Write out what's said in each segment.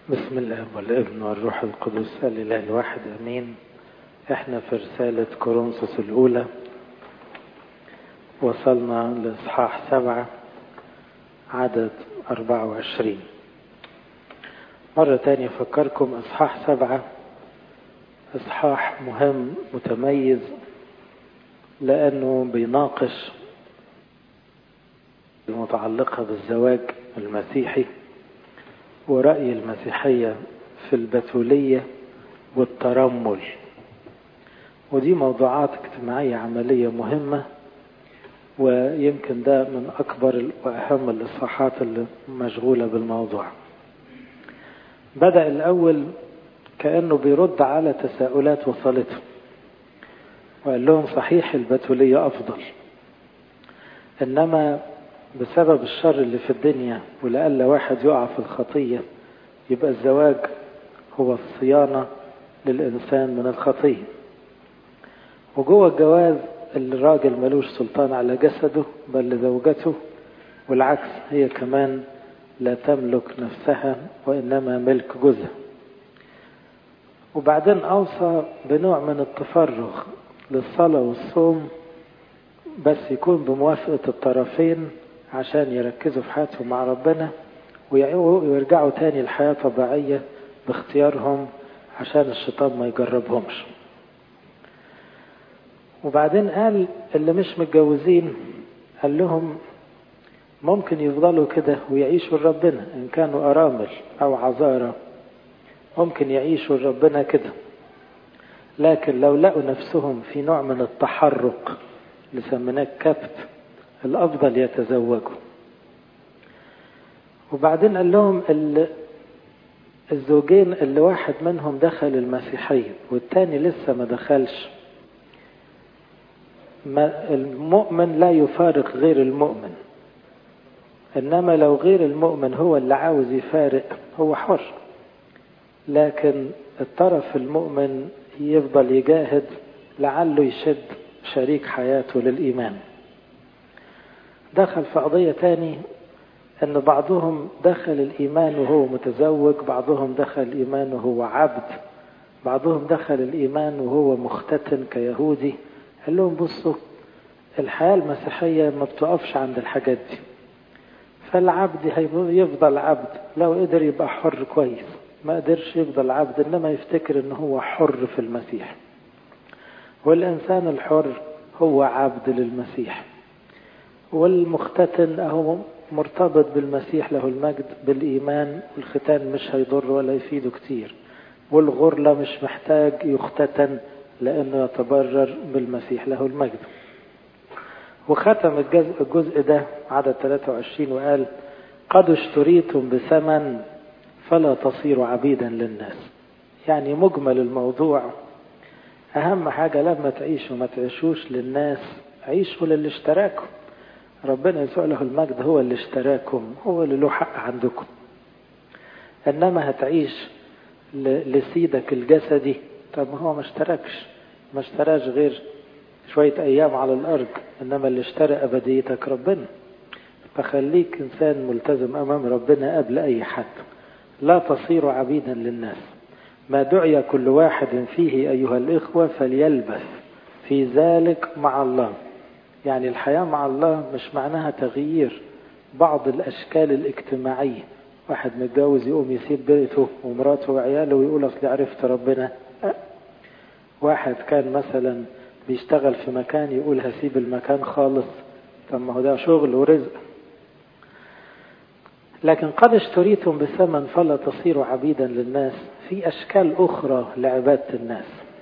بسم الله والابن والروح القدس الإله الواحد أمين. احنا في رسالة كورنثوس الأولى وصلنا لإصحاح 7 عدد 24. مرة تانية أفكركم إصحاح 7 إصحاح مهم متميز لأنه بيناقش المتعلقة بالزواج المسيحي ورأي المسيحية في البتولية والترمل، ودي موضوعات اجتماعية عملية مهمة، ويمكن ده من أكبر وأهم الإصحاحات اللي مشغولة بالموضوع. بدأ الأول كأنه بيرد على تساؤلات وصلته وقال لهم صحيح البتولية أفضل، إنما بسبب الشر اللي في الدنيا ولألا واحد يقع في الخطية يبقى الزواج هو الصيانة للإنسان من الخطية. وجوه الجواز الراجل ملوش سلطان على جسده بل لزوجته، والعكس هي كمان لا تملك نفسها وإنما ملك جوزها. وبعدين أوصى بنوع من التفرغ للصلاة والصوم، بس يكون بموافقة الطرفين عشان يركزوا في حياتهم مع ربنا ويرجعوا تاني لحياة طبيعية باختيارهم عشان الشيطان ما يجربهمش. وبعدين قال اللي مش متجوزين قال لهم ممكن يفضلوا كده ويعيشوا لربنا، إن كانوا أرامل أو عذارى ممكن يعيشوا لربنا كده، لكن لو لقوا نفسهم في نوع من التحرك اللي سميناه كبت الأفضل يتزوجوا. وبعدين قال لهم الزوجين اللي واحد منهم دخل المسيحية والتاني لسه ما دخلش، المؤمن لا يفارق غير المؤمن، إنما لو غير المؤمن هو اللي عاوز يفارق هو حر، لكن الطرف المؤمن يفضل يجاهد لعله يشد شريك حياته للإيمان. دخل في قضية تاني أن بعضهم دخل الإيمان وهو متزوج، بعضهم دخل الإيمان وهو عبد، بعضهم دخل الإيمان وهو مختتن كيهودي. قال لهم بصوا الحياة المسيحية ما بتقفش عند الحاجات دي، فالعبد يفضل عبد، لو قدر يبقى حر كويس، ما قدرش يفضل عبد، إنما يفتكر أنه هو حر في المسيح. والإنسان الحر هو عبد للمسيح، والمختتن أهو مرتبط بالمسيح له المجد بالإيمان، والختان مش هيضر ولا يفيده كتير، والغرلة مش محتاج يختتن لأنه يتبرر بالمسيح له المجد. وختم الجزء ده عدد 23 وقال قد اشتريتم بثمن فلا تصيروا عبيدا للناس. يعني مجمل الموضوع أهم حاجة لما تعيشوا ما تعيشوش للناس، عيشوا للي اشتراكم. ربنا يسوع له المجد هو اللي اشتراكم، هو اللي له حق عندكم. إنما هتعيش لسيدك الجسدي، طب هو ما اشتراش غير شوية أيام على الأرض، إنما اللي اشترى أبديتك ربنا. فخليك إنسان ملتزم أمام ربنا قبل أي حد. لا تصيروا عبيدا للناس، ما دعي كل واحد فيه أيها الإخوة فليلبث في ذلك مع الله. يعني الحياة مع الله مش معناها تغيير بعض الأشكال الاجتماعية، واحد متجوز يقوم يسيب بيته ومراته وعياله ويقول أصلي عرفت ربنا. واحد كان مثلا بيشتغل في مكان يقول هسيب المكان خالص، طب ما هو ده شغل ورزق. لكن قد اشتريتم بثمن فلا تصيروا عبيدا للناس. في أشكال أخرى لعبادة الناس،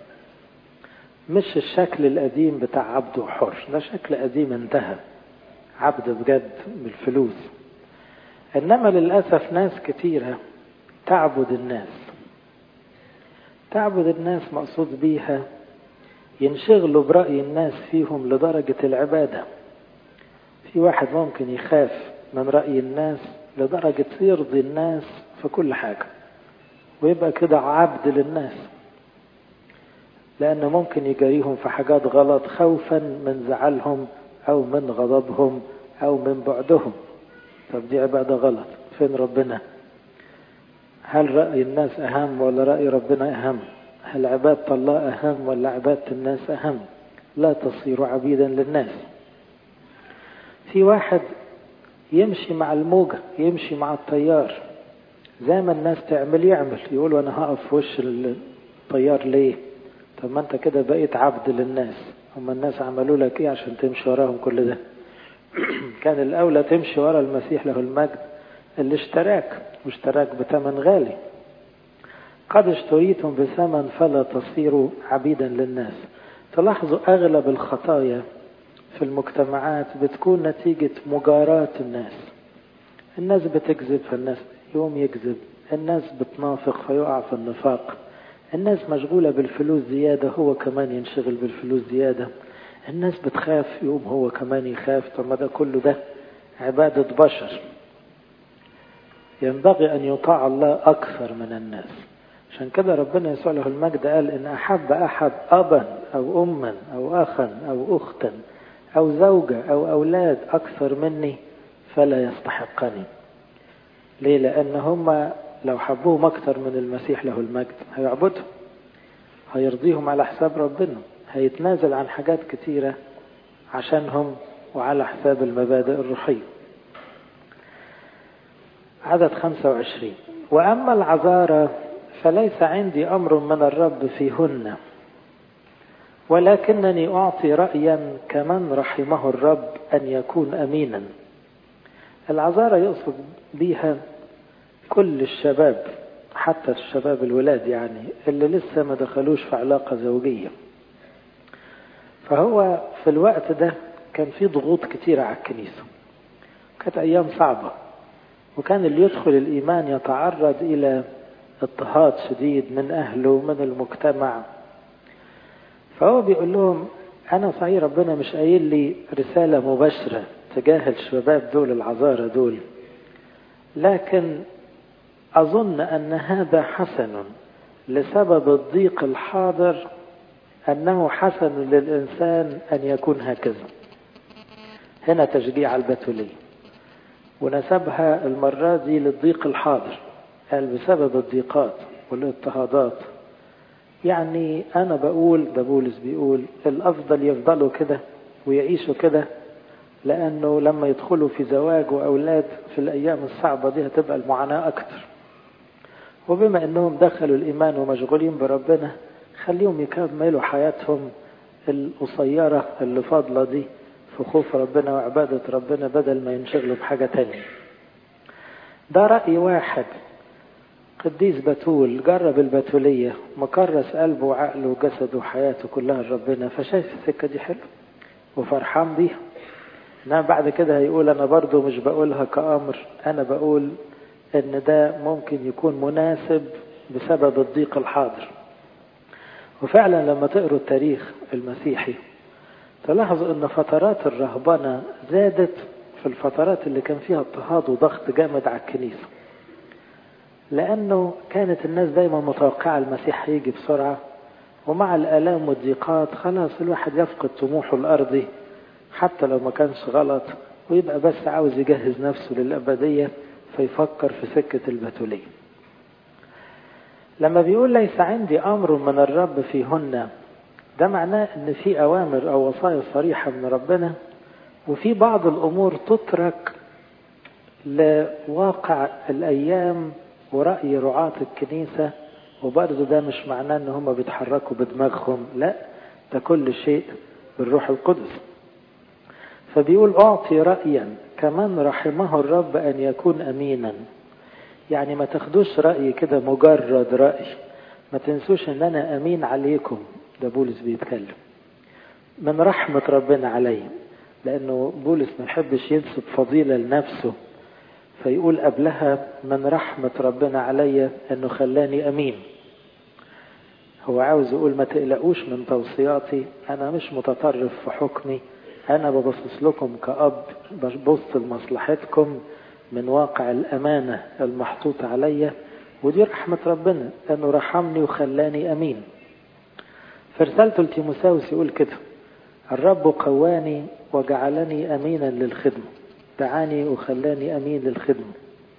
مش الشكل القديم بتاع عبد وحر، ده شكل قديم انتهى، عبد بجد بالفلوس. إنما للأسف ناس كتيرة تعبد الناس. تعبد الناس مقصود بيها ينشغلوا برأي الناس فيهم لدرجة العبادة. في واحد ممكن يخاف من رأي الناس لدرجة يرضي الناس في كل حاجة ويبقى كده عبد للناس، لأنه ممكن يجريهم في حاجات غلط خوفا من زعلهم أو من غضبهم أو من بعدهم. طب دي عبادة غلط، فين ربنا؟ هل رأي الناس أهم ولا رأي ربنا أهم؟ هل عبادة الله أهم ولا عبادة الناس أهم؟ لا تصيروا عبيدا للناس. في واحد يمشي مع الموجة، يمشي مع التيار، زي ما الناس تعمل يعمل، يقول أنا هقف في وش التيار ليه؟ طب ما أنت كده بقيت عبد للناس، هم الناس عملوا لك إيه عشان تمشي وراهم كل ده؟ كان الأولى تمشي ورا المسيح له المجد اللي اشتراك، واشتراك بثمن غالي. قد اشتريتم بثمن فلا تصيروا عبيدا للناس. تلاحظوا أغلب الخطايا في المجتمعات بتكون نتيجة مجاراة الناس. الناس بتكذب فالناس يوم يكذب، الناس بتنافق فيقع في النفاق، الناس مشغولة بالفلوس زيادة هو كمان ينشغل بالفلوس زيادة، الناس بتخاف يوم هو كمان يخاف. طب ما ده كله ده عبادة بشر. ينبغي أن يطاع الله أكثر من الناس. عشان كده ربنا يسوع له المجد قال إن أحب أحد أبا أو أما أو أخا أو أختا أو زوجة أو أولاد أكثر مني فلا يستحقني. ليه؟ لأن هم لو حبوهم أكثر من المسيح له المجد هيعبدهم، هيرضيهم على حساب ربنا، هيتنازل عن حاجات كتيرة عشانهم وعلى حساب المبادئ الروحية. عدد 25: وأما العذارى فليس عندي أمر من الرب فيهن، ولكنني أعطي رأيا كمن رحمه الرب أن يكون أمينا. العذارى يقصد بيها كل الشباب، حتى الشباب الولاد يعني اللي لسه ما دخلوش في علاقة زوجية. فهو في الوقت ده كان في ضغوط كتيرة على الكنيسة، كانت أيام صعبة، وكان اللي يدخل الإيمان يتعرض إلى اضطهاد شديد من أهله ومن المجتمع. فهو بيقول لهم أنا صحيح ربنا مش قايل لي رسالة مباشرة تجاه الشباب دول العذارى دول، لكن أظن أن هذا حسن لسبب الضيق الحاضر، أنه حسن للإنسان أن يكون هكذا. هنا تشجيع البتولية، ونسبها المرة دي للضيق الحاضر، قال بسبب الضيقات والاضطهادات. يعني أنا بقول، ده بولس بيقول الأفضل يفضلوا كده ويعيشوا كده، لأنه لما يدخلوا في زواج وأولاد في الأيام الصعبة دي هتبقى المعاناة أكتر. وبما أنهم دخلوا الإيمان ومشغولين بربنا، خليهم يكملوا حياتهم القصيرة اللي فاضلة دي في خوف ربنا وعبادة ربنا، بدل ما ينشغلوا بحاجة تانية. ده رأي واحد. قديس بتول جرب البتولية، مكرس قلبه وعقله وجسده وحياته كلها لربنا، فشايف السكة دي حلو وفرحان بيها. إنما بعد كده هيقول أنا برضو مش بقولها كأمر، أنا بقول إن ده ممكن يكون مناسب بسبب الضيق الحاضر. وفعلا لما تقروا التاريخ المسيحي تلاحظوا أن فترات الرهبنة زادت في الفترات اللي كان فيها اضطهاد وضغط جامد على الكنيسة، لأنه كانت الناس دايما متوقعة المسيح هيجي بسرعة، ومع الآلام والضيقات خلاص الواحد يفقد طموحه الأرضي حتى لو ما كانش غلط، ويبقى بس عاوز يجهز نفسه للأبدية، فيفكر في سكة البتولية. لما بيقول ليس عندي أمر من الرب فيهن، ده معناه ان في أوامر أو وصايا صريحة من ربنا، وفي بعض الأمور تترك لواقع الأيام ورأي رعاة الكنيسة. وبرضه ده مش معناه ان هم بيتحركوا بدماغهم، لا، ده كل شيء بالروح القدس. فبيقول أعطي رأيا كمن رحمه الرب أن يكون أمينا. يعني ما تاخدوش رأي كده مجرد رأي، ما تنسوش ان انا أمين عليكم. ده بولس بيتكلم من رحمة ربنا عليه، لأنه بولس ما يحبش ينسب فضيلة لنفسه، فيقول قبلها من رحمة ربنا علي أنه خلاني أمين. هو عاوز يقول ما تقلقوش من توصياتي، أنا مش متطرف في حكمي، أنا ببصص لكم كأب، ببص لمصلحتكم من واقع الأمانة المحطوطة علي، ودي رحمة ربنا أنه رحمني وخلاني أمين. في رسالته لتيموثاوس يقول كده: الرب قواني وجعلني أمينا للخدمة، دعاني وخلاني أمين للخدمة.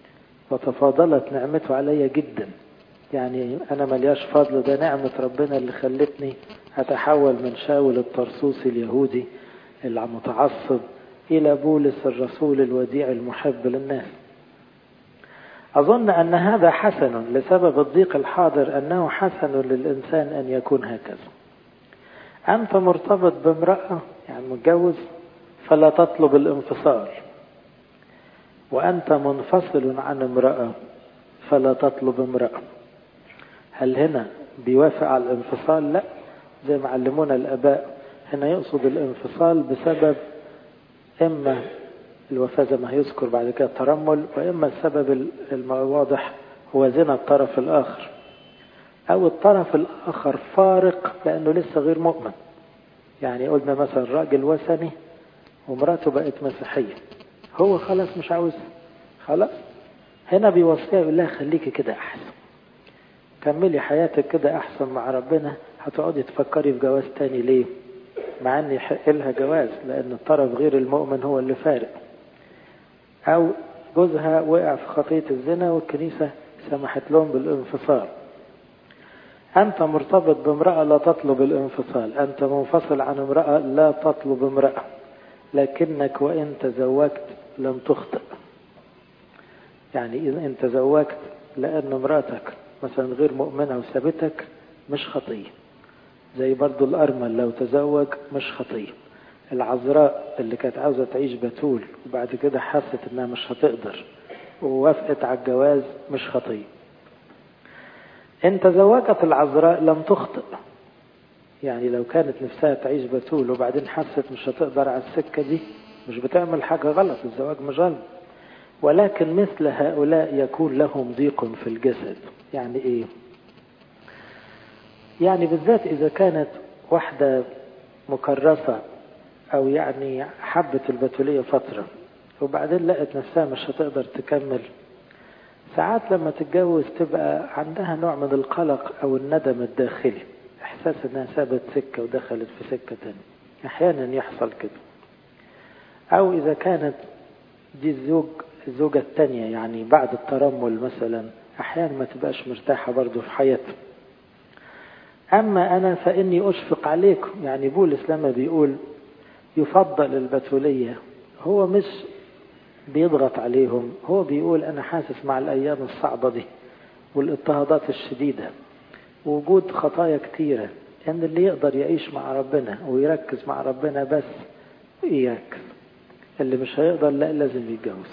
وتفاضلت نعمته علي جدا. يعني أنا ملياش فضل، ده نعمة ربنا اللي خلتني أتحول من شاول الطرسوسي اليهودي المتعصب إلى بولس الرسول الوديع المحب للناس. أظن أن هذا حسن لسبب الضيق الحاضر، أنه حسن للإنسان أن يكون هكذا. أنت مرتبط بامرأة يعني متجوز، فلا تطلب الانفصال، وأنت منفصل عن امرأة فلا تطلب امرأة. هل هنا بيوافق على الانفصال؟ لا، زي ما علمونا الآباء، هنا يقصد الانفصال بسبب إما الوفاة زي ما هيذكر بعد كده الترمل، وإما السبب الواضح هو زنا الطرف الآخر، أو الطرف الآخر فارق لأنه لسه غير مؤمن. يعني قلنا مثلا راجل وثني ومراته بقت مسيحية، هو خلاص مش عاوز، خلاص هنا بيوصيها يقول لها خليكي كده أحسن، كملي حياتك كده أحسن مع ربنا، هتقعدي تفكري في جواز تاني ليه؟ مع أن يحق لها جواز، لأن الطرف غير المؤمن هو اللي فارق. أو جوزها وقع في خطية الزنا والكنيسة سمحت لهم بالانفصال. أنت مرتبط بامرأة لا تطلب الانفصال، أنت منفصل عن امرأة لا تطلب امرأة، لكنك وإن تزوجت لم تخطئ. يعني إذا أنت تزوجت لأن امرأتك مثلا غير مؤمنة وسابتك مش خطية، زي برضو الأرمل لو تزوج مش خطية. العذراء اللي كانت عاوزة تعيش بتول وبعد كده حست انها مش هتقدر ووافقت على الجواز مش خطية. ان تزوجت العذراء لم تخطئ، يعني لو كانت نفسها تعيش بتول وبعدين حست مش هتقدر على السكة دي مش بتعمل حاجة غلط، الزواج مش غلط. ولكن مثل هؤلاء يكون لهم ضيق في الجسد. يعني ايه؟ يعني بالذات اذا كانت واحدة مكرسة او يعني حبت البتولية فترة وبعدين لقت نفسها مش هتقدر تكمل، ساعات لما تتجوز تبقى عندها نوع من القلق او الندم الداخلي، احساس انها سابت سكة ودخلت في سكة تانية، احيانا يحصل كده. او اذا كانت دي الزوجة التانية يعني بعد الترمل مثلا احيانا ما تبقاش مرتاحة برضو في حياتها. اما انا فاني اشفق عليكم، يعني بولس لما بيقول يفضل البتولية هو مش بيضغط عليهم، هو بيقول أنا حاسس مع الأيام الصعبة دي والاضطهادات الشديدة ووجود خطايا كتيرة أن اللي يقدر يعيش مع ربنا ويركز مع ربنا بس إياك، اللي مش هيقدر لا لازم يتجوز.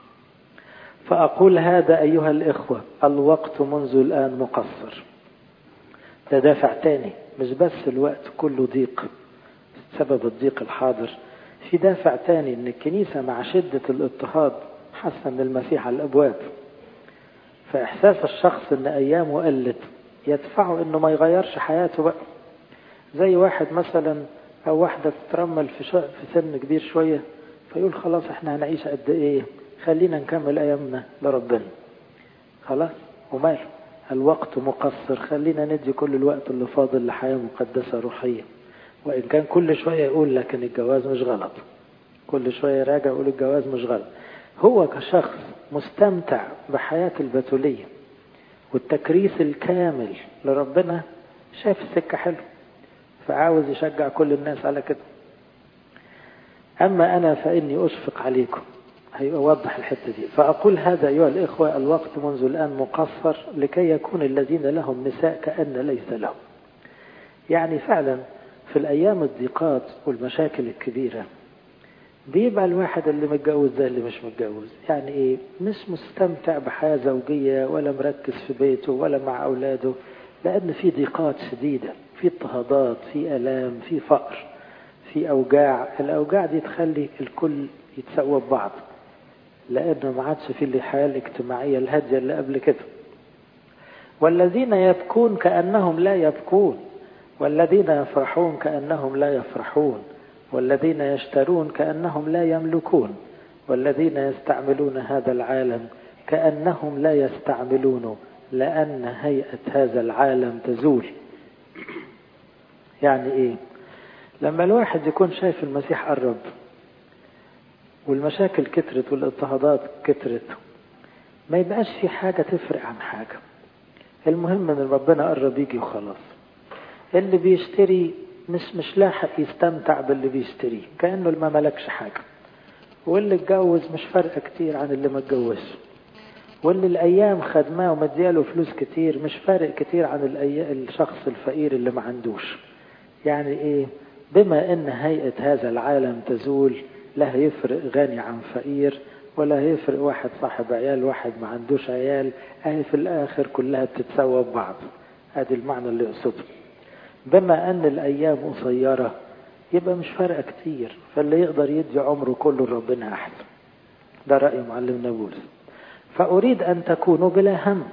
فأقول هذا أيها الإخوة الوقت منذ الآن مقصر. ده دافع تاني، مش بس الوقت كله ضيق سبب الضيق الحاضر، في دافع تاني ان الكنيسة مع شدة الاضطهاد حاسة ان المسيح على الابواب، فاحساس الشخص ان ايامه قلت يدفعه انه ما يغيرش حياته بقى. زي واحد مثلا او واحدة تترمل في سن كبير شوية فيقول خلاص احنا هنعيش قد ايه، خلينا نكمل ايامنا لربنا، خلاص وماله، الوقت مقصر، خلينا ندي كل الوقت اللي فاضل لحياة مقدسة روحية. وإن كان كل شوية يقول لكن الجواز مش غلط، كل شوية راجع يقول الجواز مش غلط، هو كشخص مستمتع بحياة البتولية والتكريس الكامل لربنا، شايف السكة حلو فعاوز يشجع كل الناس على كده. أما أنا فإني أشفق عليكم، هيوضح الحتة دي. فأقول هذا أيها الإخوة الوقت منذ الآن مقصر لكي يكون الذين لهم نساء كأن ليس لهم. يعني فعلا في الأيام الضيقات والمشاكل الكبيرة بيبقى الواحد اللي متجوز ده اللي مش متجوز يعني إيه، مش مستمتع بحياة زوجية ولا مركز في بيته ولا مع أولاده، لأن في ضيقات شديدة، في اضطهادات، في ألام، في فقر، في أوجاع. الأوجاع دي تخلي الكل يتسوى ببعض، لأنه ما عادش في الحياة الاجتماعية الهادية اللي قبل كده. والذين يبكون كأنهم لا يبكون، والذين يفرحون كأنهم لا يفرحون، والذين يشترون كأنهم لا يملكون، والذين يستعملون هذا العالم كأنهم لا يستعملونه، لأن هيئة هذا العالم تزول. يعني إيه؟ لما الواحد يكون شايف المسيح قرب والمشاكل كترت والاضطهادات كترت ما يبقاش في حاجة تفرق عن حاجة. المهم ان ربنا قرب يجي وخلاص. اللي بيشتري مش لاحق يستمتع باللي بيشتريه كأنه ما ملكش حاجة، واللي اتجوز مش فرق كتير عن اللي ما اتجوزش، واللي الأيام خدماه ومدياله فلوس كتير مش فارق كتير عن الشخص الفقير اللي ما عندوش. يعني ايه؟ بما ان هيئة هذا العالم تزول، لا هيفرق غني عن فقير، ولا هيفرق واحد صاحب عيال واحد ما عندوش عيال، في الآخر كلها بتتساوى ببعض. هذا المعنى اللي يقصده. بما ان الأيام قصيرة يبقى مش فارقة كتير، فاللي يقدر يدي عمره كله لربنا أحسن. ده رأي معلمنا بولس. فأريد أن تكونوا بلا هم.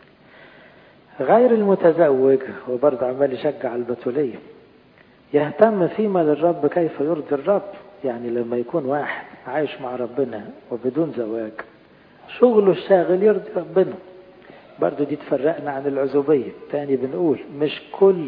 غير المتزوج هو برضه عمال يشجع البتولية، يهتم فيما للرب كيف يرضي الرب. يعني لما يكون واحد عايش مع ربنا وبدون زواج، شغله الشاغل يرضي ربنا. برضه دي تفرقنا عن العزوبية. تاني بنقول مش كل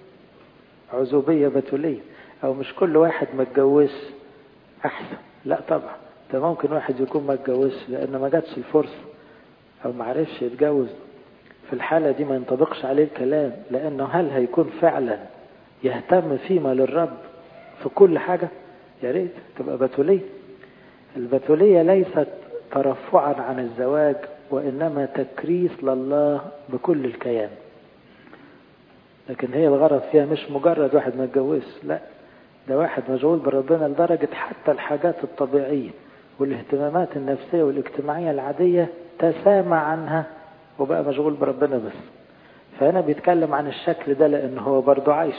عزوبية بتولية، أو مش كل واحد ما اتجوزش أحسن. لا طبعا، ده ممكن واحد يكون ما اتجوزش لأنه ما جاتش الفرصة أو ما عرفش يتجوز. في الحالة دي ما ينطبقش عليه الكلام، لأنه هل هيكون فعلا يهتم فيما للرب في كل حاجة؟ يا ريت تبقى بتولية. البتولية ليست ترفعا عن الزواج، وإنما تكريس لله بكل الكيان. لكن هي الغرض فيها مش مجرد واحد ما اتجوزش، لا، ده واحد مشغول بربنا لدرجة حتى الحاجات الطبيعية والاهتمامات النفسية والاجتماعية العادية تسامى عنها وبقى مشغول بربنا بس. فهنا بيتكلم عن الشكل ده لأنه هو برضو عايش.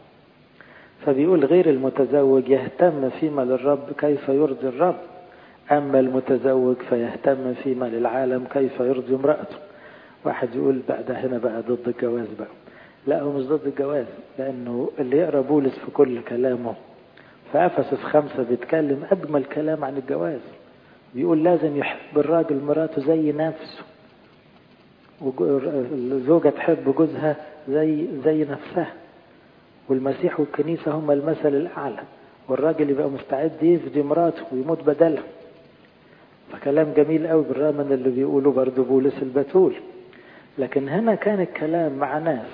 فبيقول غير المتزوج يهتم فيما للرب كيف يرضي الرب، أما المتزوج فيهتم فيما للعالم كيف يرضي امرأته. واحد يقول بقى ده هنا بقى ضد الجواز بقى. لا، هو مش ضد الجواز، لأنه اللي يقرأ بولس في كل كلامه في أفسس 5 بيتكلم أجمل كلام عن الجواز. بيقول لازم يحب الراجل مراته زي نفسه، والزوجة تحب جوزها زي نفسها، والمسيح والكنيسة هم المثل الأعلى، والراجل يبقى مستعد يفدي مراته ويموت بدلها. فكلام جميل قوي بالرغم من اللي بيقوله برضو بولس البتول. لكن هنا كان الكلام مع ناس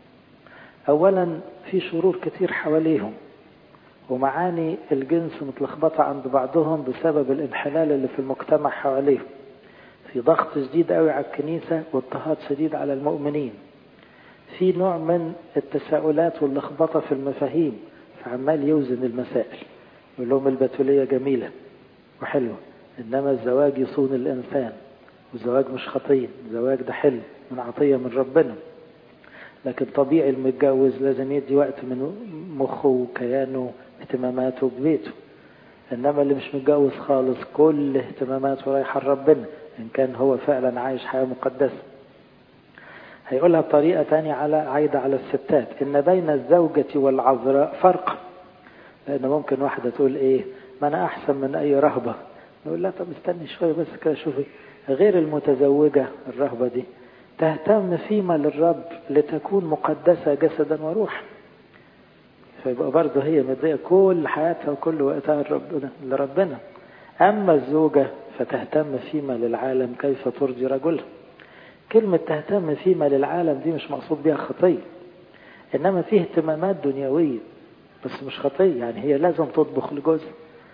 أولا في شرور كتير حواليهم، ومعاني الجنس متلخبطة عند بعضهم بسبب الانحلال اللي في المجتمع حواليهم، في ضغط شديد قوي على الكنيسة واضطهاد شديد على المؤمنين، في نوع من التساؤلات واللخبطة في المفاهيم، فعمال يوزن المسائل. يقول لهم البتولية جميلة وحلوة، إنما الزواج يصون الإنسان، والزواج مش خطية، الزواج ده حلو من عطية من ربنا. لكن طبيعي المتجوز لازم يدي وقت من مخه وكيانه اهتماماته ببيته، إنما اللي مش متجوز خالص كل اهتماماته رايحة لربنا إن كان هو فعلا عايش حياة مقدسة. هيقولها بطريقة تانية عايدة على الستات، إن بين الزوجة والعذراء فرق. لأن ممكن واحدة تقول إيه، ما أنا أحسن من أي رهبة. نقول لا، طب استني شوية بس كده شوفي. غير المتزوجة الرهبة دي تهتم فيما للرب لتكون مقدسة جسدا وروحا، فيبقى برضه هي مدية كل حياتها وكل وقتها لربنا. أما الزوجة فتهتم فيما للعالم كيف ترضي رجلها. كلمة تهتم فيما للعالم دي مش مقصود بها خطية، إنما فيه اهتمامات دنيوية بس مش خطية. يعني هي لازم تطبخ لجوزها،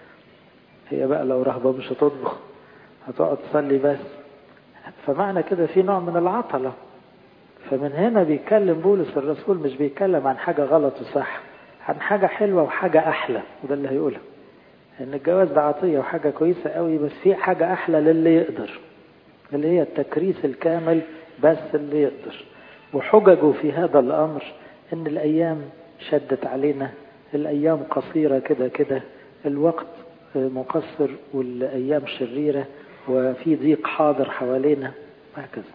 هي بقى لو رهبة مش هتطبخ، هتقعد تصلي بس، فمعنى كده في نوع من العطلة. فمن هنا بيتكلم بولس الرسول مش بيتكلم عن حاجة غلط وصح، عن حاجة حلوة وحاجة أحلى. وده اللي هيقولها، إن الجواز ده عطية وحاجة كويسة قوي، بس في حاجة أحلى للي يقدر، اللي هي التكريس الكامل بس اللي يقدر. وحججه في هذا الأمر إن الأيام شدت علينا، الأيام قصيرة كده، الوقت مقصر والأيام شريرة وفي ضيق حاضر حوالينا وهكذا.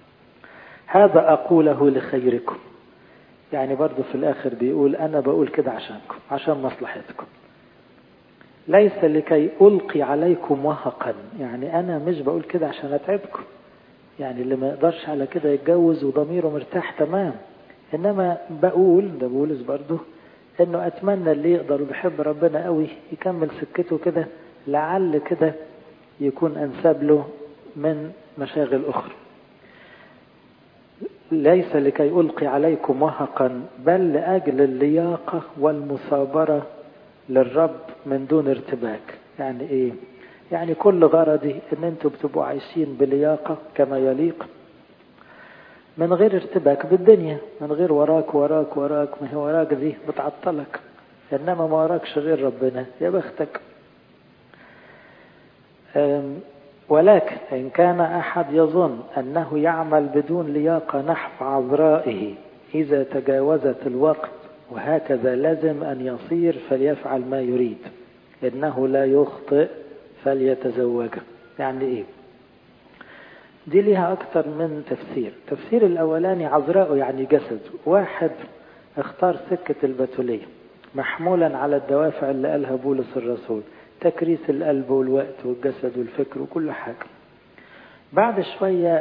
هذا أقوله لخيركم. يعني برضو في الآخر بيقول أنا بقول كده عشانكم، عشان مصلحتكم، ليس لكي ألقي عليكم وهقا. يعني أنا مش بقول كده عشان أتعبكم، يعني اللي ما يقدرش على كده يتجوز وضميره مرتاح تمام، إنما بقول، ده بولس برضو، إنه أتمنى اللي يقدر وبيحب ربنا قوي يكمل سكته كده، لعل كده يكون أنسب له من مشاغل أخرى. ليس لكي ألقي عليكم وهقا بل لأجل اللياقة والمثابرة للرب من دون ارتباك. يعني إيه؟ يعني كل غرضي إن أنتم بتبقوا عايشين بلياقة كما يليق من غير ارتباك بالدنيا، من غير وراك وراك وراك. ما هي وراك دي بتعطلك، إنما ما وراكش غير ربنا يا بختك. ولكن إن كان أحد يظن أنه يعمل بدون لياقة نحو عذرائه إذا تجاوزت الوقت وهكذا لازم أن يصير فليفعل ما يريد، إنه لا يخطئ فليتزوج. يعني إيه؟ دي ليها أكثر من تفسير. تفسير الأولاني عذراءه يعني جسد. واحد اختار سكة البتولية محمولا على الدوافع اللي قالها بولس الرسول، تكريس القلب والوقت والجسد والفكر وكل حاجة. بعد شوية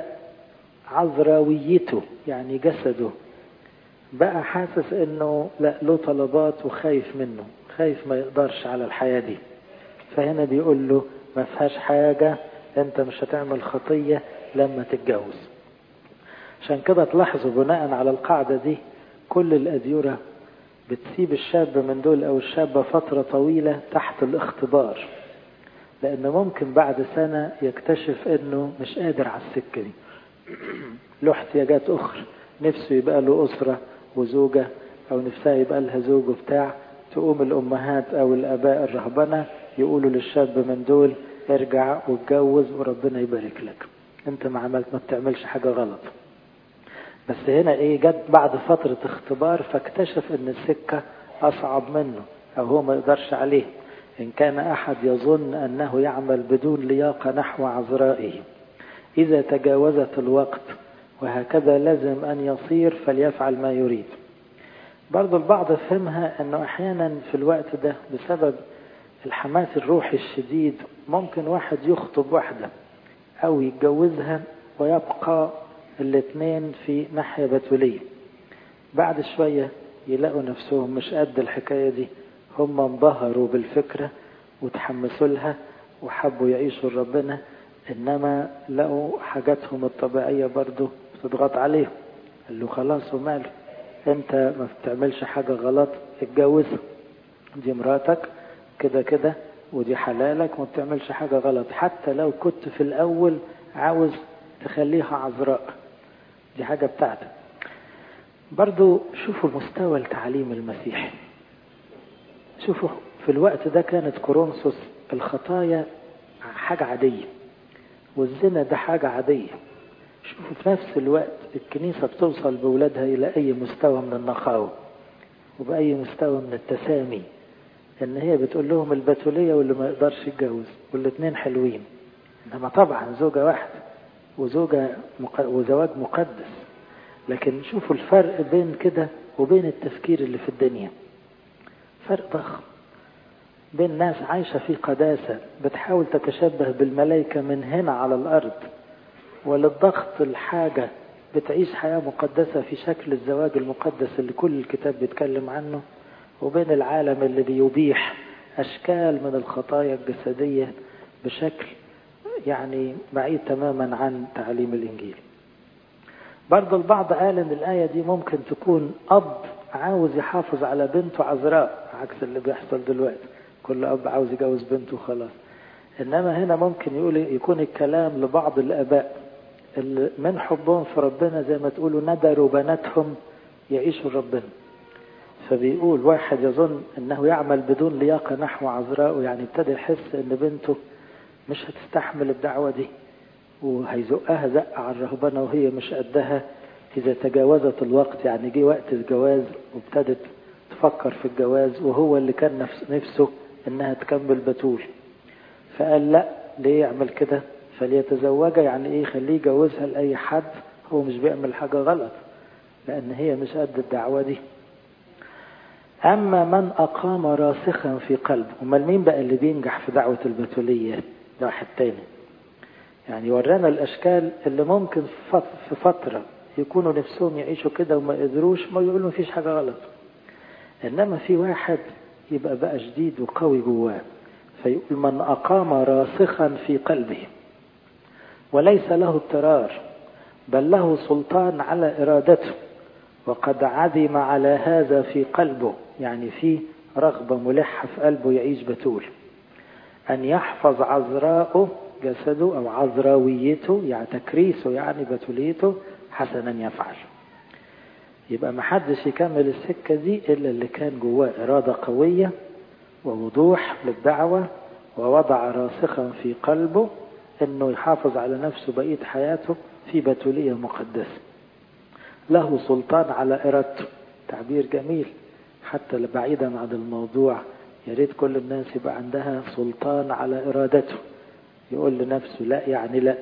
عذراويته يعني جسده بقى حاسس انه لا له طلبات وخايف منه، خايف ما يقدرش على الحياة دي. فهنا بيقول له ما فيهاش حاجة، انت مش هتعمل خطية لما تتجوز. عشان كده تلاحظوا بناء على القاعدة دي كل الأديرة بتسيب الشاب من دول أو الشابة فترة طويلة تحت الاختبار، لأنه ممكن بعد سنة يكتشف أنه مش قادر على السكة دي، له احتياجات أخرى، نفسه يبقى له أسرة وزوجة أو نفسها يبقى لها زوج وبتاع. تقوم الأمهات أو الآباء الرهبنة يقولوا للشاب من دول ارجع واتجوز وربنا يبارك لك، انت ما بتعملش حاجة غلط. بس هنا ايه، جت بعد فترة اختبار فاكتشف ان السكة اصعب منه او هو ما يقدرش عليه. ان كان احد يظن انه يعمل بدون لياقة نحو عذرائه اذا تجاوزت الوقت وهكذا لازم ان يصير فليفعل ما يريد. برضو البعض فهمها انه احيانا في الوقت ده بسبب الحماس الروحي الشديد ممكن واحد يخطب واحدة او يتجوزها ويبقى الاثنين في ناحية بتولية. بعد شوية يلاقوا نفسهم مش قد الحكاية دي، هم انبهروا بالفكرة وتحمسوا لها وحبوا يعيشوا ربنا، انما لقوا حاجاتهم الطبيعية برضو بتضغط عليهم. قال له خلاص وماله، انت ما بتعملش حاجة غلط، اتجوزها، دي مراتك كده كده ودي حلالك وما بتعملش حاجة غلط، حتى لو كنت في الأول عاوز تخليها عذراء دي حاجة بتاعتك. برضو شوفوا مستوى التعليم المسيحي. شوفوا في الوقت ده كانت كورنثوس الخطايا حاجة عادية والزنا ده حاجة عادية. شوفوا في نفس الوقت الكنيسة بتوصل بولادها إلى أي مستوى من النقاوة وبأي مستوى من التسامي، إن هي بتقول لهم البتولية واللي ما يقدرش يتجوز والاثنين حلوين. إنما طبعا زوجة واحدة وزواج مقدس، لكن شوفوا الفرق بين كده وبين التفكير اللي في الدنيا، فرق ضخم بين ناس عايشة في قداسة بتحاول تتشبه بالملائكة من هنا على الأرض، وللضغط الحاجة بتعيش حياة مقدسة في شكل الزواج المقدس اللي كل الكتاب بيتكلم عنه، وبين العالم اللي بيبيح أشكال من الخطايا الجسدية بشكل يعني بعيد تماما عن تعليم الإنجيل. برضو البعض قال ان الآية دي ممكن تكون أب عاوز يحافظ على بنته عذراء، عكس اللي بيحصل دلوقتي كل أب عاوز يجوز بنته خلاص. إنما هنا ممكن يكون الكلام لبعض الآباء اللي من حبهم في ربنا زي ما تقولوا ندروا بناتهم يعيشوا ربنا. فبيقول واحد يظن أنه يعمل بدون لياقة نحو عذراء، يعني ابتدى يحس أن بنته مش هتستحمل الدعوة دي وهيزقها زق على الرهبنة وهي مش قدها إذا تجاوزت الوقت. يعني جه وقت الجواز وابتدت تفكر في الجواز وهو اللي كان نفسه إنها تكمل بتول، فقال لا ليه يعمل كده، فليتزوجها. يعني إيه، خليه يجوزها لأي حد، هو مش بيعمل حاجة غلط لأن هي مش قد الدعوة دي. أما من أقام راسخا في قلبه، ومال مين بقى اللي بينجح في دعوة البتولية؟ ده واحد تاني. يعني ورانا الأشكال اللي ممكن في فترة يكونوا نفسهم يعيشوا كده وما قدروش، ما يقولوا مفيش حاجة غلط. إنما في واحد يبقى بقى شديد وقوي جواه، فيقول من أقام راسخا في قلبه. وليس له اضطرار، بل له سلطان على إرادته، وقد عزم على هذا في قلبه، يعني في رغبة ملحة في قلبه يعيش بتول، أن يحفظ عذراءه جسده أو عذراويته، يعني تكريسه يعني بتوليته، حسنا يفعل. يبقى محدش يكمل السكة دي إلا اللي كان جواه إرادة قوية ووضوح للدعوة، ووضع راسخا في قلبه أنه يحافظ على نفسه بقية حياته في بتولية مقدسة. له سلطان على إرادته، تعبير جميل حتى بعيدا عن الموضوع. يريد كل الناس يبقى عندها سلطان على إرادته، يقول لنفسه لا يعني لا.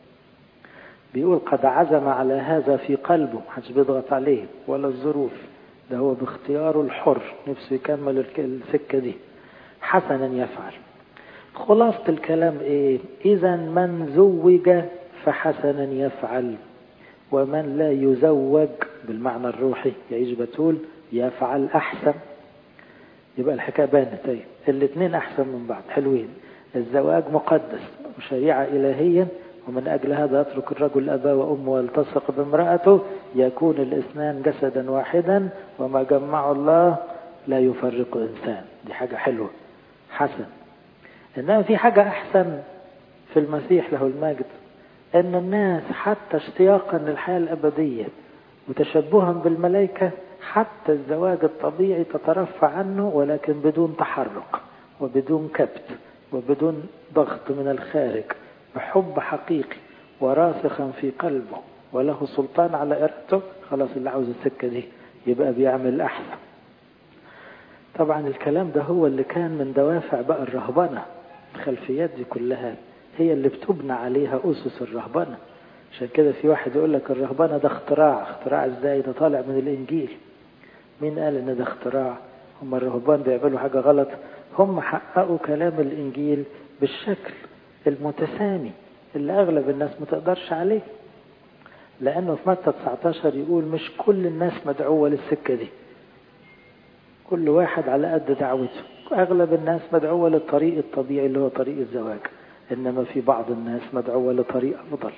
بيقول قد عزم على هذا في قلبه، محدش بيضغط عليه ولا الظروف، ده هو باختياره الحر نفسه يكمل السكة دي، حسنا يفعل. خلاصة الكلام ايه؟ إذا من زوج فحسنا يفعل، ومن لا يزوج بالمعنى الروحي يعيش بتول يفعل أحسن. يبقى الحكاية بانت ايه؟ الاثنين أحسن من بعض، حلوين. الزواج مقدس وشريعة إلهية، ومن أجل هذا يترك الرجل أباه وأمه ويلتصق بامرأته، يكون الاثنان جسدا واحدا، وما جمع الله لا يفرق إنسان. دي حاجة حلوة حسن. إنما في حاجة أحسن في المسيح له المجد، أن الناس حتى اشتياقا للحياة الأبدية وتشبها بالملائكة، حتى الزواج الطبيعي تترفع عنه، ولكن بدون تحرك وبدون كبت وبدون ضغط من الخارج، بحب حقيقي وراسخا في قلبه وله سلطان على إرادته. خلاص اللي عاوز السكة دي يبقى بيعمل أحسن. طبعا الكلام ده هو اللي كان من دوافع بقى الرهبنة. الخلفيات دي كلها هي اللي بتبنى عليها أسس الرهبنة. عشان كده في واحد يقول لك الرهبنة ده اختراع ازاي؟ ده طالع من الإنجيل. مين قال ان ده اختراع؟ هم الرهبان بيعملوا حاجة غلط؟ هم حققوا كلام الإنجيل بالشكل المتسامي اللي أغلب الناس ما تقدرش عليه. لأنه في متى 19 يقول مش كل الناس مدعوة للسكة دي، كل واحد على قد دعوته. أغلب الناس مدعوة للطريق الطبيعي اللي هو طريق الزواج، إنما في بعض الناس مدعوة لطريق أفضل.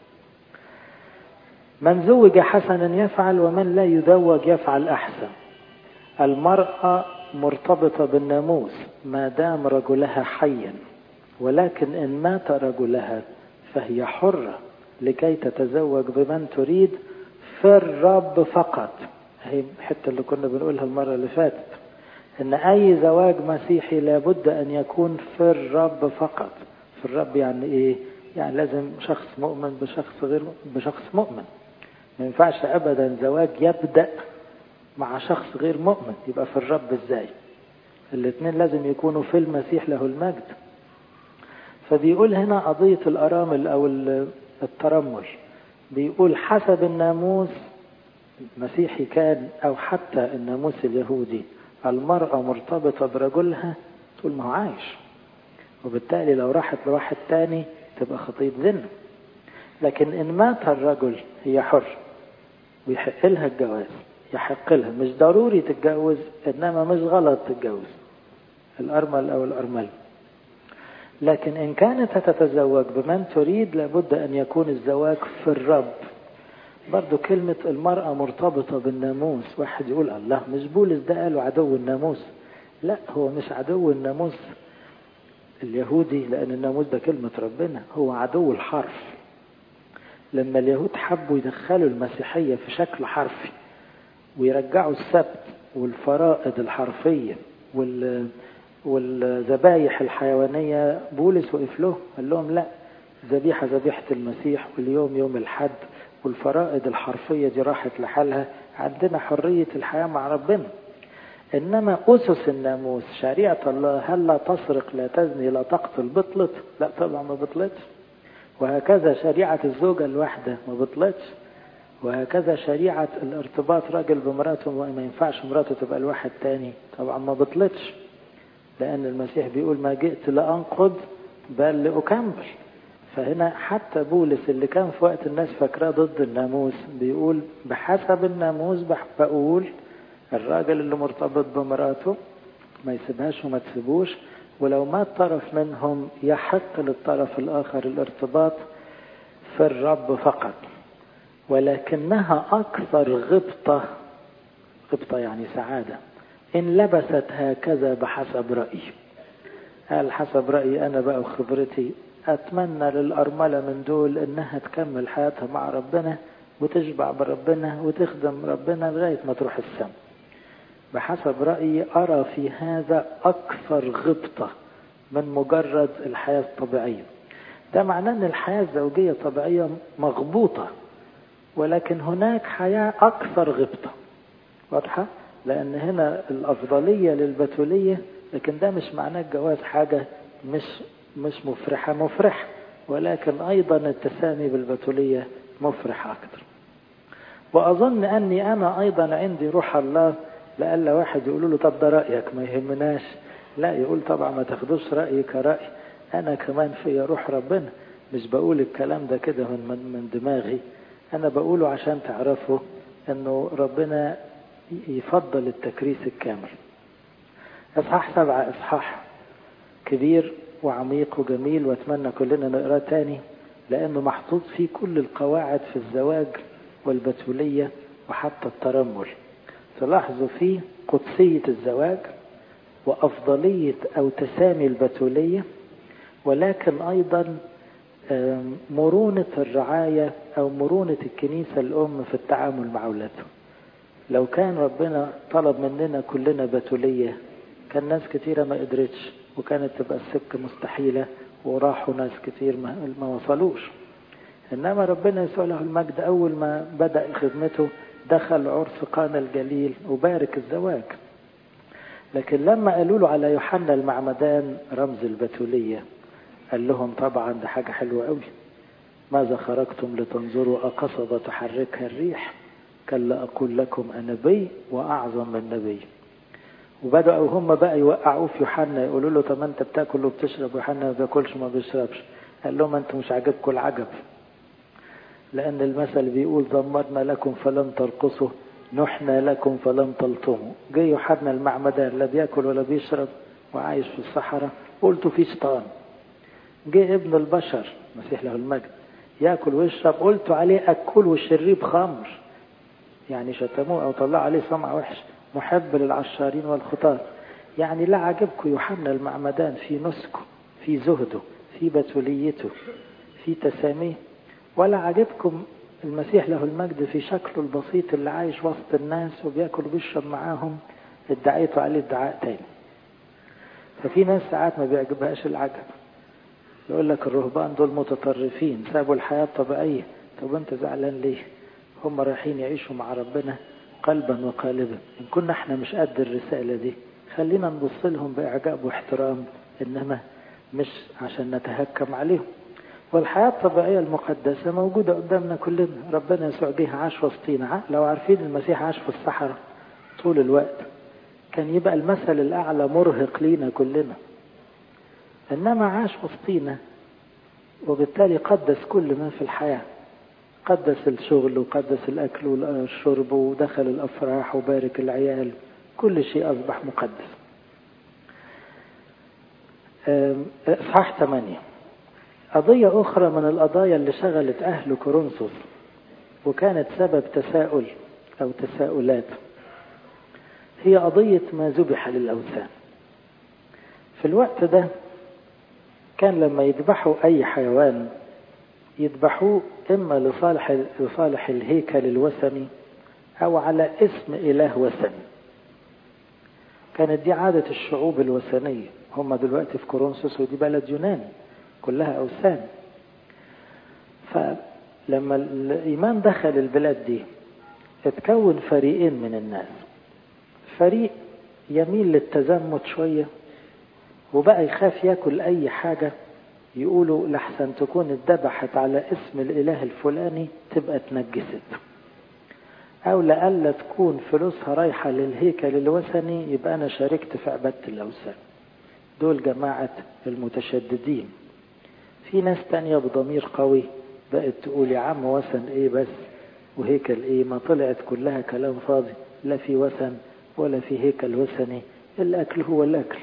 من زوج حسنا يفعل، ومن لا يزوج يفعل أحسن. المرأة مرتبطة بالناموس ما دام رجلها حيا، ولكن إن مات رجلها فهي حرة لكي تتزوج بمن تريد في الرب فقط. هي الحتة اللي كنا بنقولها المرة اللي فاتت، إن أي زواج مسيحي لابد أن يكون في الرب فقط. في الرب يعني إيه؟ يعني لازم شخص مؤمن بشخص مؤمن. ما ينفعش أبدا زواج يبدأ مع شخص غير مؤمن. يبقى في الرب إزاي؟ الاثنين لازم يكونوا في المسيح له المجد. فبيقول هنا قضية الأرامل أو الترمل، بيقول حسب الناموس مسيحي كان أو حتى الناموس اليهودي، المرأة مرتبطة برجلها طول ما هو عايش، وبالتالي لو راحت لواحد تاني تبقى خطية زنا. لكن إن مات الرجل هي حر ويحق لها الجواز، يحق لها، مش ضروري تتجوز، إنما مش غلط تتجوز الأرمل أو الأرمل. لكن إن كانت تتزوج بمن تريد لابد أن يكون الزواج في الرب. برضو كلمة المرأة مرتبطة بالناموس، واحد يقول الله مش بولس ده قالوا عدو الناموس؟ لا، هو مش عدو الناموس اليهودي، لأن الناموس ده كلمة ربنا، هو عدو الحرف. لما اليهود حبوا يدخلوا المسيحية في شكل حرفي ويرجعوا السبت والفرائض الحرفية والذبايح الحيوانية، بولس وقف له قال لهم لا، ذبيحة المسيح، واليوم يوم الحد، والفرائض الحرفية دي راحت لحالها، عندنا حرية الحياة مع ربنا. إنما أسس الناموس شريعة الله، هل لا تسرق، لا تزني، لا تقتل، بطلت؟ لا طبعا ما بطلتش. وهكذا شريعة الزوجة الواحدة ما بطلتش. وهكذا شريعة الارتباط راجل بمراته، وما ينفعش مراته تبقى الواحد تاني، طبعا ما بطلتش. لأن المسيح بيقول ما جئت لأنقض بل لأكمل. فهنا حتى بولس اللي كان في وقت الناس فاكراه ضد الناموس بيقول بحسب الناموس بقول الراجل اللي مرتبط بمراته ما يسيبهاش وما تسيبوش، ولو مات طرف منهم يحق للطرف الآخر الارتباط في الرب فقط، ولكنها أكثر غبطة يعني سعادة إن لبست هكذا بحسب رأيي. قال حسب رأيي أنا بقى وخبرتي أتمنى للأرملة من دول إنها تكمل حياتها مع ربنا وتشبع بربنا وتخدم ربنا لغاية ما تروح السماء. بحسب رأيي أرى في هذا أكثر غبطة من مجرد الحياة الطبيعية. ده معناه أن الحياة الزوجية طبيعية مغبوطة، ولكن هناك حياة أكثر غبطة. واضحة؟ لأن هنا الأفضلية للبتولية، لكن ده مش معناه الجواز حاجة مش مفرحة، ولكن أيضا التسامي بالبتولية مفرح أكثر. وأظن أني أنا أيضا عندي روح الله، لألا واحد يقول له طب ده رأيك ما يهمناش، لا، يقول طبعا ما تاخدوش رأيي كرأي، أنا كمان في روح ربنا، مش بقول الكلام ده كده من دماغي، أنا بقوله عشان تعرفوا أنه ربنا يفضل التكريس الكامل. إصحاح 7 إصحاح كبير وعميق وجميل، وأتمنى كلنا نقرأ تاني، لأنه محطوط فيه كل القواعد في الزواج والبتولية وحتى الترمل. تلاحظوا فيه قدسية الزواج وأفضلية أو تسامي البتولية، ولكن أيضا مرونة الرعاية أو مرونة الكنيسة الأم في التعامل مع أولادها. لو كان ربنا طلب مننا كلنا بتولية كان ناس كتيرة ما قدرتش، وكانت تبقى السكة مستحيلة وراحوا ناس كتير ما وصلوش. إنما ربنا يسوع له المجد أول ما بدأ خدمته دخل عرس قانا الجليل وبارك الزواج. لكن لما قالوا له على يوحنا المعمدان رمز البتولية قال لهم طبعا ده حاجة حلوة قوي، ماذا خرجتم لتنظروا أقصبة تحركها الريح، كلا أقول لكم أنبي وأعظم من نبي. وبدأوا هم بقى يوقعوه في يوحنا، يقولوا له طب أنت بتاكل وبتشرب، يوحنا ما بياكلش ما بيشربش. قال لهم أنتم مش عاجبكم العجب، لأن المثل بيقول زمرنا لكم فلم ترقصوا، نحنا لكم فلم تلطموا. جه يوحنا المعمدان لا بياكل ولا بيشرب وعايش في الصحراء، قلتوا في شيطان. جه ابن البشر مسيح له المجد ياكل ويشرب، قلتوا عليه أكل وشريب خمر، يعني شتموه أو طلعوا عليه سمعة وحش، محب للعشارين والخطاة. يعني لا عجبكم يوحنا المعمدان في نسكه، في زهده، في بتوليته، في تساميه، ولا عجبكم المسيح له المجد في شكله البسيط اللي عايش وسط الناس وبياكل وبيشرب معاهم، ادعيتوا عليه ادعاء تاني. ففي ناس ساعات ما بيعجبهاش العجب، يقول لك الرهبان دول متطرفين سابوا الحياة الطبيعية. طب انت زعلان ليه؟ هم رايحين يعيشوا مع ربنا قلبا وقالبا. إن كنا احنا مش قد الرسالة دي خلينا نبص لهم بإعجاب واحترام، إنما مش عشان نتهكم عليهم. والحياة الطبيعية المقدسة موجودة قدامنا كلنا، ربنا يسوع بيها عاش وسطينا. لو عارفين المسيح عاش في الصحراء طول الوقت كان يبقى المثل الأعلى مرهق لينا كلنا، إنما عاش وسطينا وبالتالي قدس كل ما في الحياة، قدس الشغل وقدس الأكل والشرب ودخل الأفراح وبارك العيال، كل شيء أصبح مقدس. إصحاح 8 قضية أخرى من القضايا اللي شغلت أهل كورنثوس وكانت سبب تساؤل أو تساؤلات، هي قضية ما ذبح للأوثان. في الوقت ده كان لما يذبحوا أي حيوان يذبحوه إما لصالح الهيكل الوثني أو على اسم إله وثني. كانت دي عادة الشعوب الوثنية. هم دلوقتي في كورنثوس ودي بلد يونان كلها أوثان. فلما الإيمان دخل البلاد دي اتكون فريقين من الناس، فريق يميل للتزمت شوية وبقى يخاف ياكل أي حاجة يقولوا لحسن تكون اتذبحت على اسم الإله الفلاني تبقى اتنجست، أو لألا تكون فلوسها رايحة للهيكل الوثني يبقى أنا شاركت في عبادة الأوثان. دول جماعة المتشددين. في ناس تانية بضمير قوي بقت تقول يا عم وثن ايه بس وهيكل ايه، ما طلعت كلها كلام فاضي، لا في وثن ولا في هيكل وثني، الأكل هو الأكل.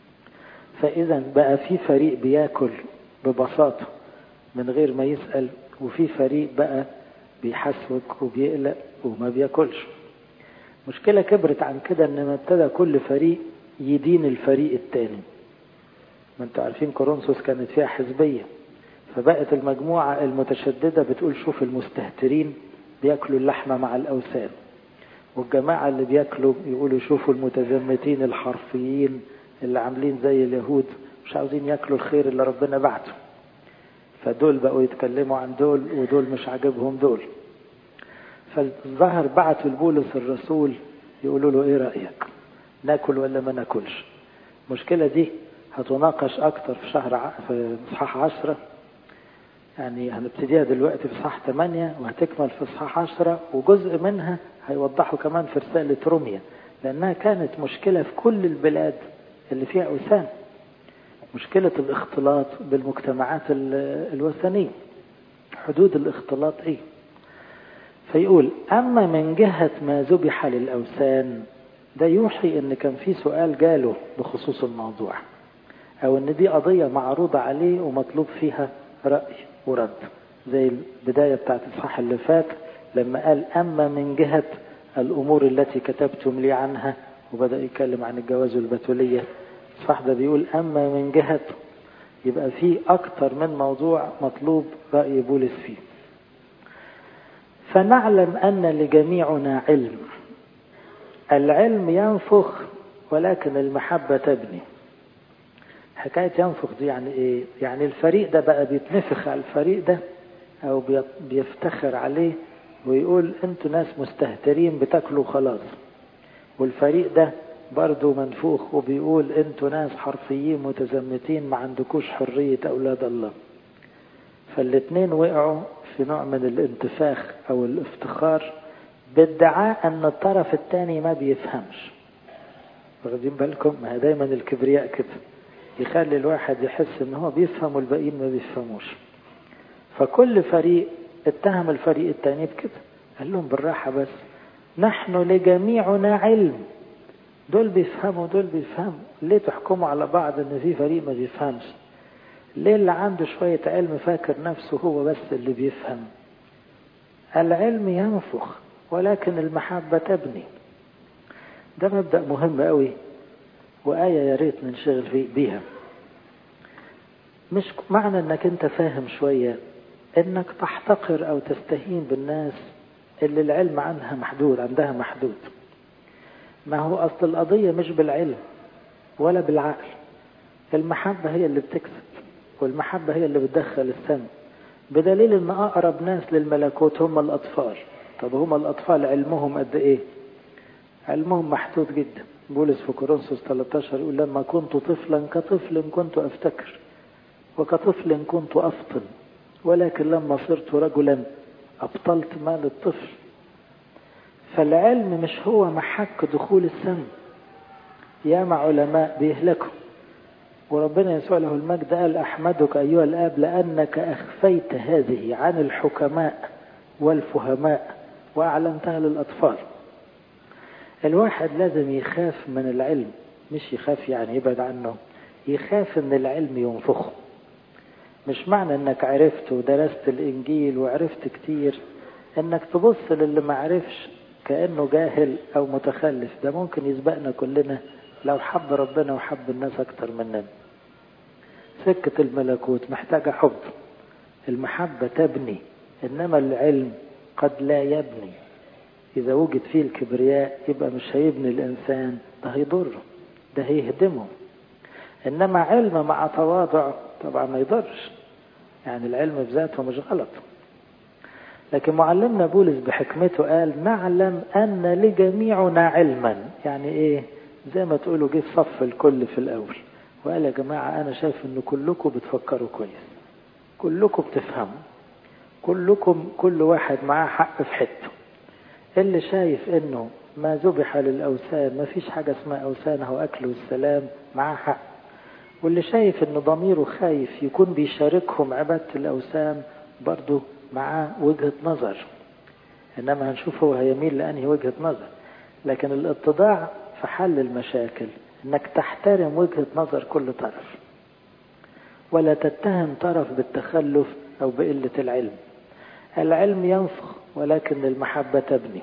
فإذا بقى في فريق بياكل ببساطة من غير ما يسأل وفي فريق بقى بيحسوك وبيقلق وما بياكلش. مشكلة كبرت عن كده ان ابتدى كل فريق يدين الفريق التاني. ما انتوا عارفين كورنثوس كانت فيها حزبية، فبقت المجموعة المتشددة بتقول شوف المستهترين بياكلوا اللحمة مع الأوثان، والجماعة اللي بياكلوا يقولوا شوفوا المتزمتين الحرفيين اللي عاملين زي اليهود مش عاوزين ياكلوا الخير اللي ربنا بعته. فدول بقوا يتكلموا عن دول ودول مش عاجبهم دول. فالظهر بعتوا لبولس الرسول يقولوا له ايه رأيك ناكل ولا ما ناكلش. المشكلة دي هتناقش اكتر في اصحاح 10، يعني هنبتديها دلوقتي في اصحاح 8 وهتكمل في اصحاح 10، وجزء منها هيوضحوا كمان في رسالة روميا، لانها كانت مشكلة في كل البلاد اللي فيها اوثان، مشكلة الاختلاط بالمجتمعات الوثنية، حدود الاختلاط ايه. فيقول اما من جهة ما ذبح للأوثان، ده يوحي ان كان في سؤال جاله بخصوص الموضوع، او ان دي قضية معروضة عليه ومطلوب فيها رأي ورد، زي البداية بتاعت الصح اللي فات لما قال اما من جهة الامور التي كتبتم لي عنها، وبدأ يتكلم عن الجواز والبتولية. الصح ده بيقول اما من جهة، يبقى في اكتر من موضوع مطلوب رأي بولس فيه. فنعلم ان لجميعنا علم، العلم ينفخ ولكن المحبة تبني. حكاية ينفخ دي يعني ايه؟ يعني الفريق ده بقى بيتنفخ على الفريق ده او بيفتخر عليه ويقول انتوا ناس مستهترين بتاكلوا خلاص، والفريق ده برضو منفوخ وبيقول انتوا ناس حرفيين متزمتين ما عندكوش حرية اولاد الله. فالاتنين وقعوا في نوع من الانتفاخ او الافتخار بادعاء ان الطرف الثاني ما بيفهمش. واخدين بالكم؟ ما دايما الكبرياء كده يخلي الواحد يحس ان هو بيفهم والباقيين ما بيفهموش. فكل فريق اتهم الفريق الثاني بكده، قال لهم بالراحة بس نحن لجميعنا علم، دول بيفهموا دول بيفهموا، ليه تحكموا على بعض ان في فريق ما بيفهمش؟ ليه اللي عنده شوية علم فاكر نفسه هو بس اللي بيفهم؟ العلم ينفخ ولكن المحبة تبني. ده مبدأ مهم قوي، وآية يا ريت ننشغل بيها. مش معنى انك انت فاهم شوية انك تحتقر او تستهين بالناس اللي العلم عندها محدود. ما هو اصل القضية مش بالعلم ولا بالعقل، المحبة هي اللي بتكسب، والمحبة هي اللي بتدخل السماء، بدليل ان اقرب ناس للملكوت هم الاطفال. طب هم الاطفال علمهم قد ايه؟ علمهم محدود جدا. بولس في كورنثوس 13 يقول لما كنت طفلا كطفل كنت افتكر وكطفل كنت افطن، ولكن لما صرت رجلا ابطلت مال الطفل. فالعلم مش هو محك دخول السماء. ياما علماء بيهلكوا، وربنا يسوع له المجد قال احمدك ايها الاب لانك اخفيت هذه عن الحكماء والفهماء واعلنتها للاطفال. الواحد لازم يخاف من العلم، مش يخاف يعني يبعد عنه، يخاف ان العلم ينفخه. مش معنى انك عرفت ودرست الانجيل وعرفت كتير انك تبص للي ما عرفش كأنه جاهل او متخلف. ده ممكن يسبقنا كلنا لو حب ربنا وحب الناس اكتر مننا. سكة الملكوت محتاجة حب، المحبة تبني، انما العلم قد لا يبني. اذا وجد فيه الكبرياء يبقى مش هيبني الانسان، ده هيضره، ده هيهدمه. انما علم مع تواضع طبعا ما يضرش، يعني العلم بذاته مش غلط. لكن معلمنا بولس بحكمته قال نعلم ان لجميعنا علما. يعني ايه؟ زي ما تقولوا جه صف الكل في الاول وقال يا جماعة انا شايف ان كلكم بتفكروا كويس، كلكم بتفهموا، كلكم كل واحد معاه حق في حته. اللي شايف انه ما ذبح للأوثان ما فيش حاجة اسمها أوثان هو أكل والسلام معاه حق، واللي شايف انه ضميره خايف يكون بيشاركهم عبادة الأوثان برضو معاه وجهة نظر. انما هنشوف هو هيميل لأنهي وجهة نظر. لكن الاتضاع في حل المشاكل انك تحترم وجهة نظر كل طرف، ولا تتهم طرف بالتخلف او بقلة العلم. العلم ينفخ ولكن المحبة تبني.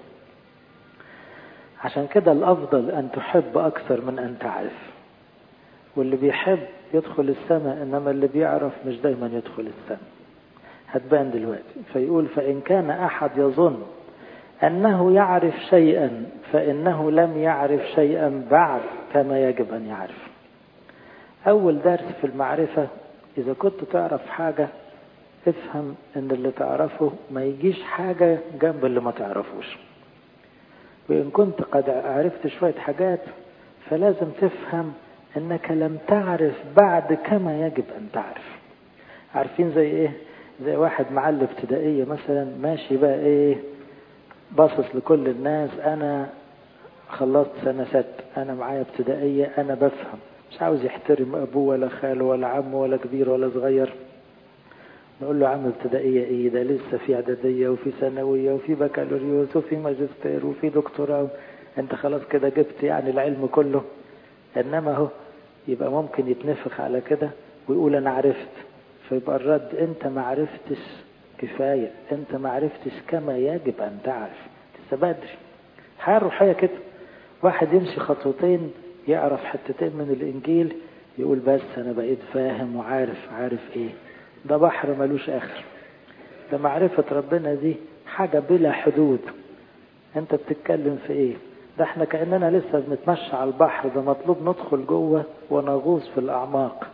عشان كده الأفضل أن تحب أكثر من أن تعرف. واللي بيحب يدخل السماء، إنما اللي بيعرف مش دايما يدخل السماء. هتبان دلوقتي. فيقول فإن كان أحد يظن أنه يعرف شيئا فإنه لم يعرف شيئا بعد كما يجب أن يعرف. أول درس في المعرفة، إذا كنت تعرف حاجة افهم أن اللي تعرفه ما يجيش حاجة جنب اللي ما تعرفوش. وإن كنت قد عرفت شوية حاجات فلازم تفهم أنك لم تعرف بعد كما يجب أن تعرف. عارفين زي إيه؟ زي واحد معلم ابتدائية مثلا ماشي بقى إيه، باصص لكل الناس، أنا خلصت سنة 6، أنا معايا ابتدائية، أنا بفهم. مش عاوز يحترم أبوه ولا خاله ولا عمه ولا كبير ولا صغير. نقول له عم ابتدائية إيه ده؟ لسه في إعدادية وفي ثانوية وفي بكالوريوس وفي ماجستير وفي دكتوراه. أنت خلاص كده جبت يعني العلم كله. إنما هو يبقى ممكن يتنفخ على كده ويقول أنا عرفت، فيبقى الرد أنت ما عرفتش كفاية، أنت ما عرفتش كما يجب أن تعرف، لسه بدري. الحياة الروحية كده، واحد يمشي خطوتين يعرف حتتين من الإنجيل يقول بس أنا بقيت فاهم وعارف. عارف إيه؟ ده بحر ملوش آخر. ده معرفة ربنا دي حاجة بلا حدود. أنت بتتكلم في إيه؟ ده احنا كأننا لسه بنتمشى على البحر، ده مطلوب ندخل جوه ونغوص في الأعماق.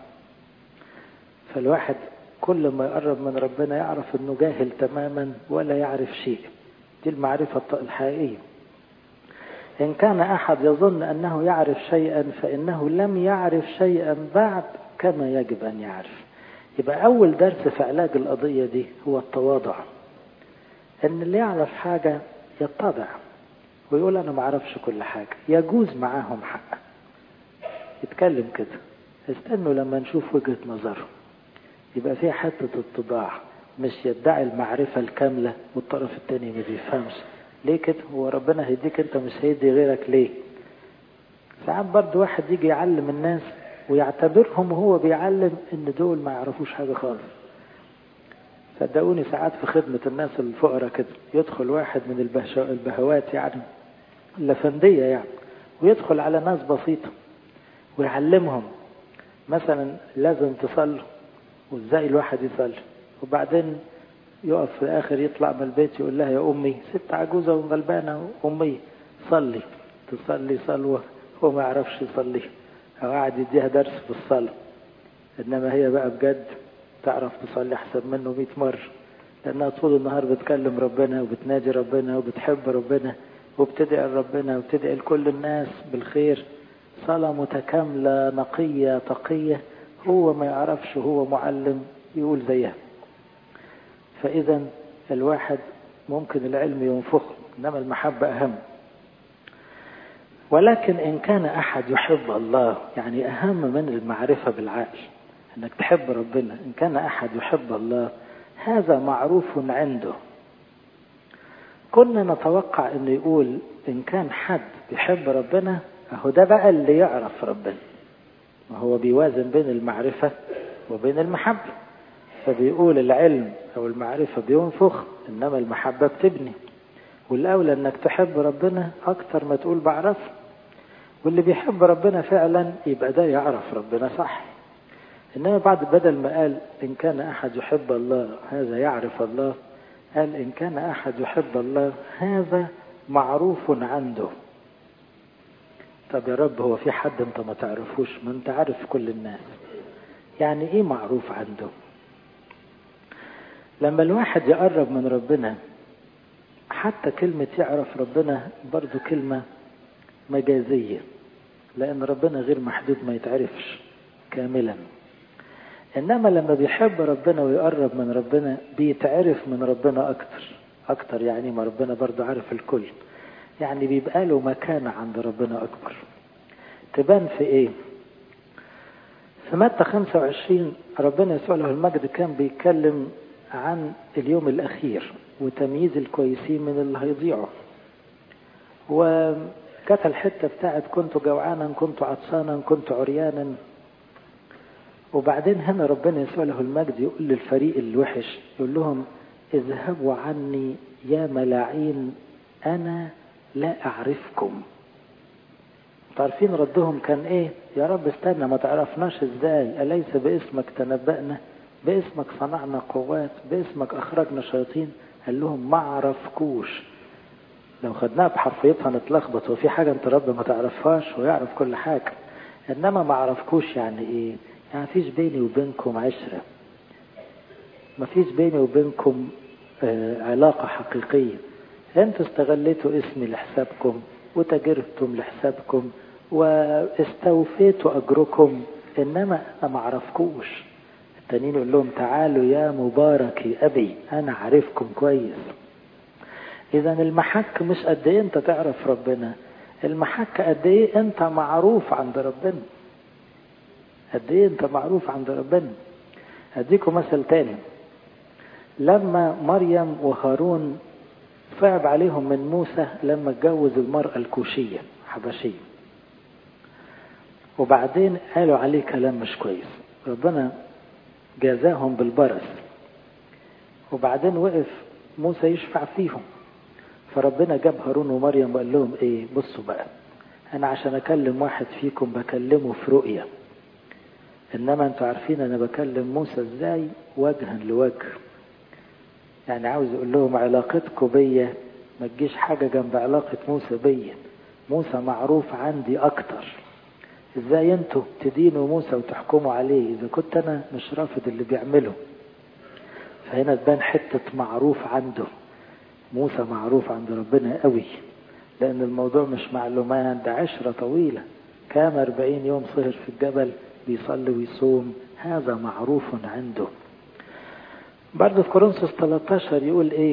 فالواحد كل ما يقرب من ربنا يعرف أنه جاهل تماما ولا يعرف شيء. دي المعرفة الحقيقية. إن كان أحد يظن أنه يعرف شيئا فإنه لم يعرف شيئا بعد كما يجب أن يعرف. يبقى أول درس في علاج القضية دي هو التواضع. إن اللي يعرف حاجة يتضع ويقول أنا ما أعرفش كل حاجة، يجوز معاهم حق، يتكلم كده، استنوا لما نشوف وجهة نظره. يبقى فيها حتة اتضاع، مش يدعي المعرفة الكاملة والطرف التاني ما بيفهمش. ليه كده؟ هو ربنا هيديك انت مش هيدي غيرك ليه؟ ساعات برضو واحد يجي يعلم الناس ويعتبرهم وهو بيعلم ان دول ما يعرفوش حاجة خالص. صدقوني ساعات في خدمة الناس الفقراء كده يدخل واحد من البهوات يعني اللفندية يعني، ويدخل على ناس بسيطة ويعلمهم مثلا لازم تصلوا وازاي الواحد يصلي، وبعدين يقف في الآخر يطلع من البيت يقول لها يا أمي، ست عجوزة وغلبانة، أمي صلي، تصلي صلوة هو ما يعرفش يصلي، أو قاعد يديها درس في الصلاة. إنما هي بقى بجد تعرف تصلي أحسن منه 100 مرة، لأنها طول النهار بتكلم ربنا وبتنادي ربنا وبتحب ربنا وبتدعي ربنا وبتدعي لكل الناس بالخير. صلاة متكاملة نقية تقية، هو ما يعرفش، هو معلم يقول زيها. فإذا الواحد ممكن العلم ينفخه، إنما المحبة أهم. ولكن إن كان أحد يحب الله، يعني أهم من المعرفة بالعقل أنك تحب ربنا، إن كان أحد يحب الله هذا معروف عنده. كنا نتوقع أنه يقول إن كان حد يحب ربنا، أهو ده بقى اللي يعرف ربنا. ما هو بيوازن بين المعرفة وبين المحبة، فبيقول العلم أو المعرفة بينفخ إنما المحبة بتبني. والأولى أنك تحب ربنا أكتر ما تقول بعرف. واللي بيحب ربنا فعلا يبقى ده يعرف ربنا صح. إنما بعد بدل ما قال إن كان أحد يحب الله هذا يعرف الله، قال إن كان أحد يحب الله هذا معروف عنده. طب يا رب هو في حد أنت ما تعرفوش؟ ما أنت عارف كل الناس. يعني إيه معروف عنده؟ لما الواحد يقرب من ربنا، حتى كلمة يعرف ربنا برضو كلمة مجازية، لأن ربنا غير محدود ما يتعرفش كاملا. إنما لما بيحب ربنا ويقرب من ربنا بيتعرف من ربنا أكتر. يعني ما ربنا برضو عارف الكل، يعني بيبقى له مكانة عند ربنا أكبر. تبان في إيه؟ في متى 25 ربنا يسوع له المجد كان بيتكلم عن اليوم الأخير وتمييز الكويسين من اللي هيضيعوا. وكانت الحتة بتاعت كنت جوعانا، كنت عطشانا، كنت عريانا. وبعدين هنا ربنا يسوع له المجد يقول للفريق الوحش، يقول لهم اذهبوا عني يا ملاعين أنا لا أعرفكم. عارفين ردهم كان ايه؟ يا رب استنى، ما تعرفناش ازاي؟ أليس باسمك تنبأنا، باسمك صنعنا قوات، باسمك أخرجنا شياطين؟ قال لهم ما عرفكوش. لو خدناها بحرفيتها نتلخبط، وفي حاجة انت رب ما تعرفهاش ويعرف كل حاجة. انما ما عرفكوش يعني ايه؟ يعني فيش بيني وبينكم عشرة، ما فيش بيني وبينكم علاقة حقيقية. انتوا استغليتوا اسمي لحسابكم وتجربتم لحسابكم واستوفيتوا أجركم، إنما أنا ما عرفكوش. التانيين يقول لهم تعالوا يا مبارك أبي أنا عارفكم كويس. إذا المحك مش قد إيه أنت تعرف ربنا، المحك قد إيه أنت معروف عند ربنا، قد إيه أنت معروف عند ربنا. أديكم مثل تاني. لما مريم وهارون صعب عليهم من موسى لما اتجوز المرأة الكوشية حبشية، وبعدين قالوا عليه كلام مش كويس، ربنا جازاهم بالبرص، وبعدين وقف موسى يشفع فيهم، فربنا جاب هارون ومريم وقال لهم ايه؟ بصوا بقى، انا عشان اكلم واحد فيكم بكلمه في رؤية، انما انتوا عارفين انا بكلم موسى ازاي؟ وجها لوجه. يعني عاوز يقول لهم علاقتكم بيا ما تجيش حاجة جنب علاقة موسى بيا، موسى معروف عندي اكتر. ازاي انتوا تدينوا موسى وتحكموا عليه اذا كنت انا مش رافض اللي بيعمله؟ فهنا تبان حتة معروف عنده. موسى معروف عند ربنا قوي، لان الموضوع مش معلومات، ده عشرة طويلة، كام 40 يوم سهر في الجبل بيصلي ويصوم، هذا معروف عنده. برضه في كورنثوس 13 يقول ايه؟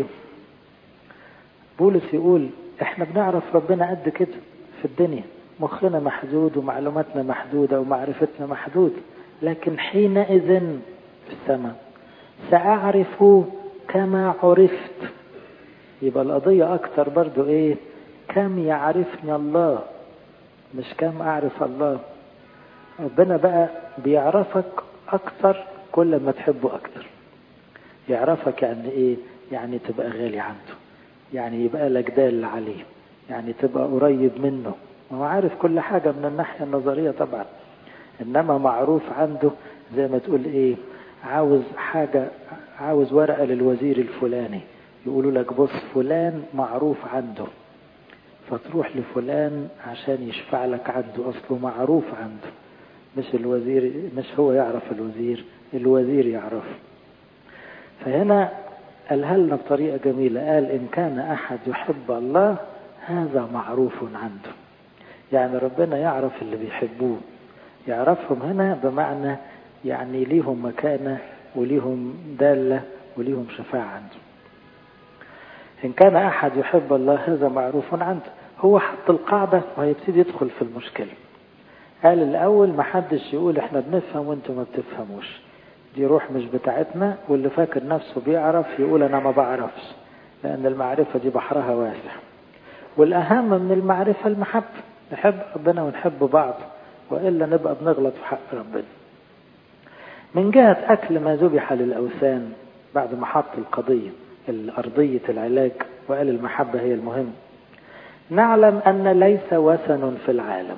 بولس يقول احنا بنعرف ربنا قد كده في الدنيا، مخنا محدود ومعلوماتنا محدودة ومعرفتنا محدود، لكن حينئذ في السماء سأعرف كما عرفت. يبقى القضية أكتر برضو إيه؟ كم يعرفني الله، مش كم أعرف الله. ربنا بقى بيعرفك أكتر كل ما تحبه أكتر. يعرفك يعني إيه؟ يعني تبقى غالي عنده، يعني يبقى لك دال عليه، يعني تبقى قريب منه. هو عارف كل حاجة من الناحية النظرية طبعا، إنما معروف عنده. زي ما تقول إيه؟ عاوز حاجة، عاوز ورقة للوزير الفلاني، يقولوا لك بص فلان معروف عنده، فتروح لفلان عشان يشفع لك عنده، أصله معروف عنده. مش الوزير، مش هو يعرف الوزير، الوزير يعرف. فهنا قالها لنا بطريقة جميلة، قال إن كان أحد يحب الله هذا معروف عنده. يعني ربنا يعرف اللي بيحبوه، يعرفهم هنا بمعنى يعني ليهم مكانة وليهم دالة وليهم شفاعة عنده. إن كان أحد يحب الله هذا معروف عنده. هو حط القاعدة وهيبتدي يدخل في المشكلة. قال الأول ما حدش يقول إحنا بنفهم وإنتوا ما بتفهموش، دي روح مش بتاعتنا، واللي فاكر نفسه بيعرف يقول أنا ما بعرفش، لأن المعرفة دي بحرها واسع. والأهم من المعرفة المحبة، نحب ربنا ونحب بعض، وإلا نبقى بنغلط في حق ربنا. من جهة أكل ما ذبح للأوثان، بعد ما حط القضية الأرضية العلاج وقال المحبة هي المهم، نعلم أن ليس وثن في العالم.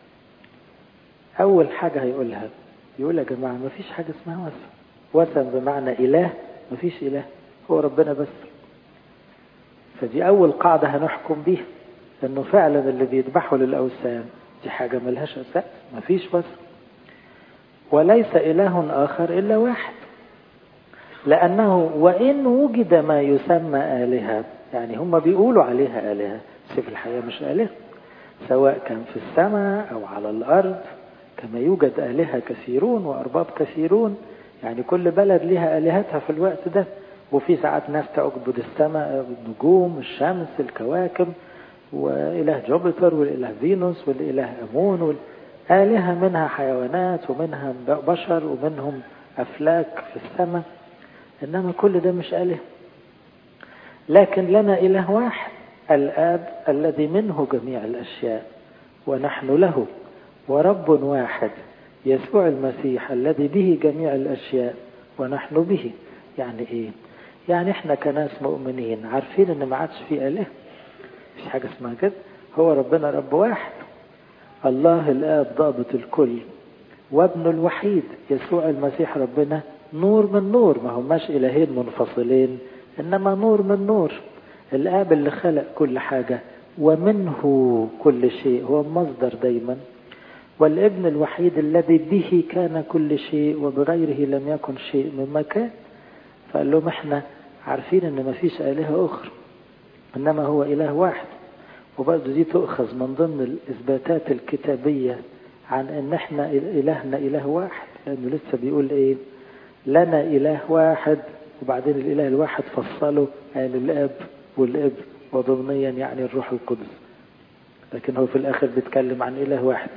أول حاجة هيقولها، يقول يا جماعة ما فيش حاجة اسمها وثن. وثن بمعنى إله، ما فيش إله، هو ربنا بس. فدي أول قاعدة هنحكم بيها، أنه فعلا اللي بيذبحوا للأوثان دي حاجة ملهاش أساس، ما فيش وثن. وليس إله آخر إلا واحد، لأنه وإن وجد ما يسمى آلهة، يعني هم بيقولوا عليها آلهة، بس في الحقيقة مش آلهة، سواء كان في السماء أو على الأرض، كما يوجد آلهة كثيرون وأرباب كثيرون. يعني كل بلد لها آلهتها في الوقت ده، وفي ساعات ناس تعبد السماء، النجوم، الشمس، الكواكب، وإله جوبيتر والإله فينوس والإله أمون، آلهة منها حيوانات ومنها بشر ومنهم أفلاك في السماء، إنما كل ده مش آله. لكن لنا إله واحد، الآب الذي منه جميع الأشياء ونحن له، ورب واحد يسوع المسيح الذي به جميع الأشياء ونحن به. يعني إيه؟ يعني احنا كناس مؤمنين عارفين ان ما عادش في اله، مفيش حاجة اسمها كده. هو ربنا رب واحد، الله الآب ضابط الكل، وابنه الوحيد يسوع المسيح ربنا نور من نور. ما هماش إلهين منفصلين، إنما نور من نور. الآب اللي خلق كل حاجة ومنه كل شيء، هو المصدر دايما. والابن الوحيد الذي به كان كل شيء وبغيره لم يكن شيء مما كان. فقال لهم احنا عارفين ان ما فيش آلهة أخرى، إنما هو إله واحد. وبرضه دي تؤخذ من ضمن الإثباتات الكتابية عن ان احنا إلهنا إله واحد، لأنه لسه بيقول ايه؟ لنا إله واحد، وبعدين الإله الواحد فصله قال الآب والابن وضمنيا يعني الروح القدس، لكن هو في الآخر بيتكلم عن إله واحد.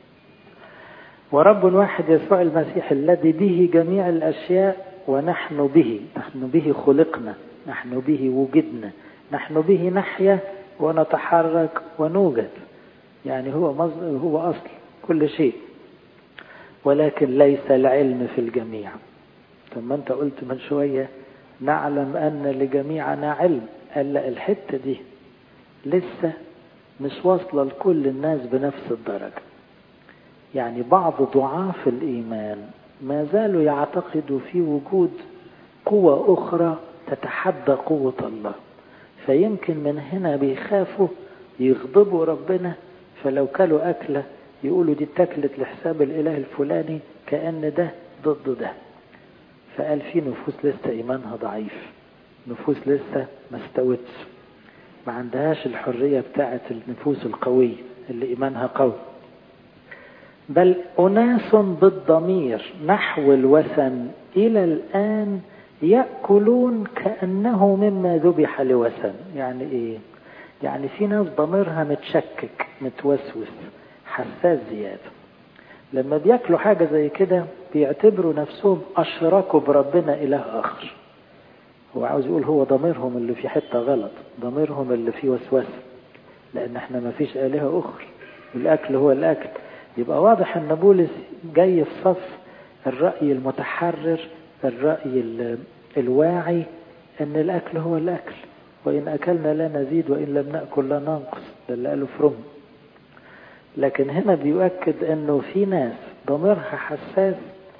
ورب واحد يسوع المسيح الذي به جميع الأشياء ونحن به خلقنا، نحن به وجدنا، نحن به نحيا ونتحرك ونوجد. يعني هو أصل كل شيء، ولكن ليس العلم في الجميع. ثم أنت قلت من شوية نعلم أن لجميعنا علم. قال لا، الحتة دي لسه مش واصلة لكل الناس بنفس الدرجة. يعني بعض ضعاف الإيمان ما زالوا يعتقدوا في وجود قوة أخرى تتحدى قوة الله، فيمكن من هنا بيخافوا يغضبوا ربنا. فلو كلوا أكلة يقولوا دي اتاكلت لحساب الإله الفلاني، كأن ده ضد ده. فقال في نفوس لسه إيمانها ضعيف، نفوس لسه ما استوتش، ما عندهاش الحرية بتاعت النفوس القوية اللي إيمانها قوي. بل أناس بالضمير نحو الوثن إلى الآن يأكلون كأنه مما ذبح لوثن. يعني إيه؟ يعني في ناس ضميرها متشكك متوسوس حساس زيادة، لما بيأكلوا حاجة زي كده بيعتبروا نفسهم أشركوا بربنا إله آخر. هو عاوز يقول هو ضميرهم اللي في حتة غلط، ضميرهم اللي فيه وسوسة، لأن احنا ما فيش آلهة أخرى، الأكل هو الأكل. يبقى واضح أن بولس جاي في صف الرأي المتحرر، الرأي الواعي، أن الأكل هو الأكل، وإن أكلنا لا نزيد وإن لم نأكل لا ننقص، ده اللي قاله فروم. لكن هنا بيؤكد أنه في ناس ضميرها حساس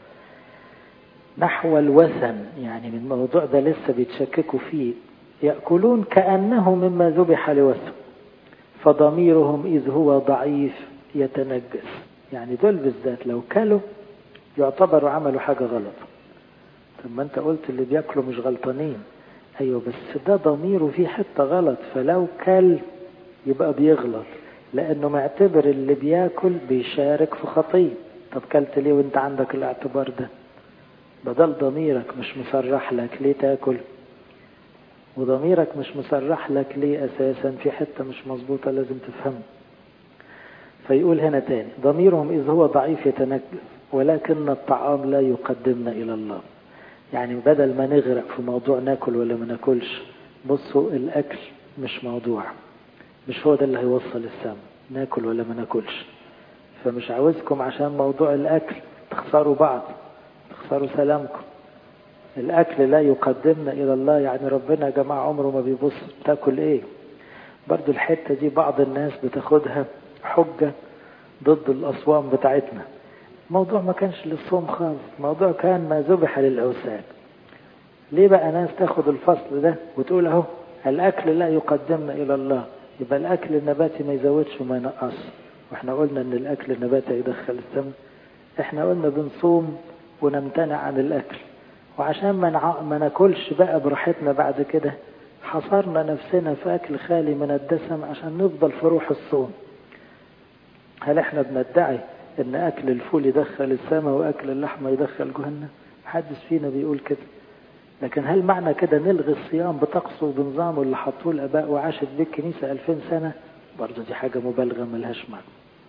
نحو الوثن، يعني من الموضوع ده لسه بيتشككوا فيه. يأكلون كأنه مما ذبح لوثن فضميرهم إذ هو ضعيف يتنجس. يعني دول بالذات لو كلوا يعتبروا عملوا حاجة غلط. طب ما انت قلت اللي بيأكلوا مش غلطانين. ايوه، بس ده ضميره فيه حتة غلط، فلو كل يبقى بيغلط، لانه معتبر اللي بياكل بيشارك في خطية. طب كلت ليه وانت عندك الاعتبار ده؟ بدل ضميرك مش مسرح لك ليه تاكل، وضميرك مش مسرح لك ليه اساسا في حتة مش مظبوطة لازم تفهم. فيقول هنا تاني ضميرهم إذ هو ضعيف يتنجس ولكن الطعام لا يقدمنا إلى الله. يعني بدل ما نغرق في موضوع ناكل ولا ما ناكلش، بصوا الأكل مش موضوع، مش هو ده اللي هيوصل السما، ناكل ولا ما ناكلش. فمش عاوزكم عشان موضوع الأكل تخسروا بعض، تخسروا سلامكم. الأكل لا يقدمنا إلى الله، يعني ربنا يا جماعة عمره ما بيبص تاكل إيه. برضو الحتة دي بعض الناس بتاخدها حجة ضد الأصوام بتاعتنا. الموضوع ما كانش للصوم خالص، الموضوع كان ما ذبح للأوثان. ليه بقى ناس تاخد الفصل ده وتقول اهو الأكل لا يقدمنا إلى الله، يبقى الأكل النباتي ما يزودش وما ينقص. واحنا قلنا ان الأكل النباتي يدخل السم. احنا قلنا بنصوم ونمتنع عن الأكل، وعشان ما ناكلش بقى براحتنا بعد كده حصرنا نفسنا في أكل خالي من الدسم عشان نفضل في روح الصوم. هل احنا بندعي ان اكل الفول يدخل السماء واكل اللحمة يدخل جهنم؟ محدش فينا بيقول كده. لكن هل معنى كده نلغي الصيام بطقسه وبنظامه اللي حطوه الاباء وعاشت بيه الكنيسة 2000 سنة؟ برضه دي حاجة مبالغة ملهاش معنى.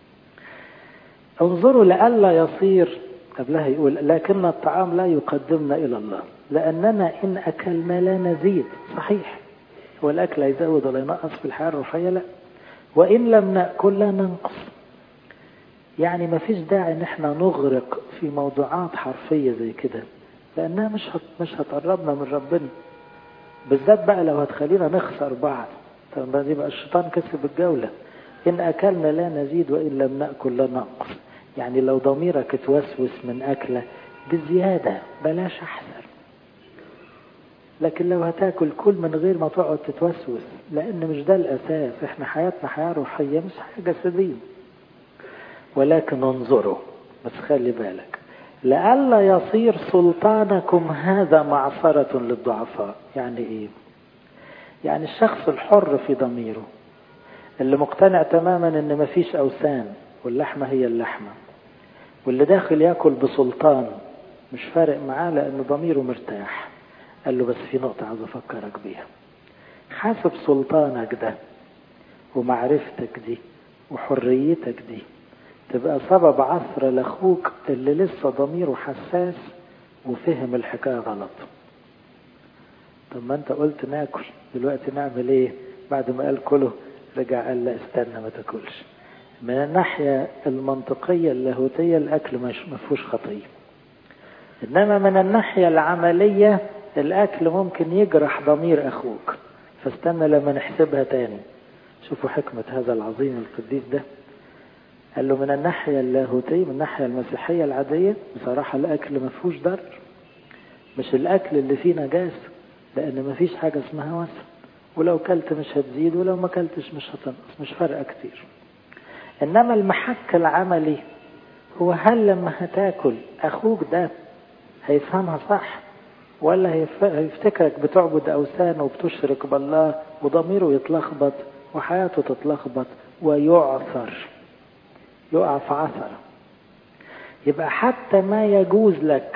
انظروا لئلا يصير، قبلها يقول لكن الطعام لا يقدمنا الى الله لاننا ان اكلنا لا نزيد. صحيح، هو الاكل يزود ولا ينقص في الحياة الروحية؟ لا. وان لم نأكل لا ننقص. يعني ما فيش داعي ان احنا نغرق في موضوعات حرفية زي كده، لانها مش هتقربنا من ربنا. بالذات بقى لو هتخلينا نخسر بعض. طب يبقى الشيطان كسب الجولة. إن أكلنا لا نزيد وإن لم نأكل لا ننقص. يعني لو ضميرك اتوسوس من أكلة بزيادة بلاش أحسن. لكن لو هتاكل كل من غير ما تقعد تتوسوس، لأن مش ده الأساس. احنا حياتنا حياة روحية مش حاجة جسدية. ولكن انظروا، بس خلي بالك، لئلا يصير سلطانكم هذا معصرة للضعفاء. يعني ايه؟ يعني الشخص الحر في ضميره اللي مقتنع تماما ان مفيش اوثان واللحمة هي اللحمة، واللي داخل ياكل بسلطان مش فارق معاه لان ضميره مرتاح. قال له بس في نقطة عايز افكرك بيها. حاسب سلطانك ده ومعرفتك دي وحريتك دي تبقى سبب عثرة لاخوك اللي لسه ضميره حساس وفهم الحكاية غلط. طب ما انت قلت ناكل، دلوقتي نعمل ايه؟ بعد ما قال كله رجع قال لا استنى ما تاكلش. من الناحية المنطقية اللاهوتية الاكل ما فيهوش خطية، انما من الناحية العملية الاكل ممكن يجرح ضمير اخوك، فاستنى لما نحسبها تاني. شوفوا حكمة هذا العظيم القديس ده. قال له من الناحية اللاهوتية، من الناحية المسيحية العادية، بصراحة الأكل ما فيهوش ضرر. مش الأكل اللي فيه نجاسة، لأن ما فيش حاجة اسمها وسن، ولو كلت مش هتزيد ولو ما كلتش مش هتنقص، مش فارقة كتير. إنما المحك العملي هو هل لما هتاكل أخوك ده هيفهمها صح، ولا هيفتكرك بتعبد أوثان وبتشرك بالله وضميره يتلخبط وحياته تتلخبط ويعثر، يقع في عثرة. يبقى حتى ما يجوز لك،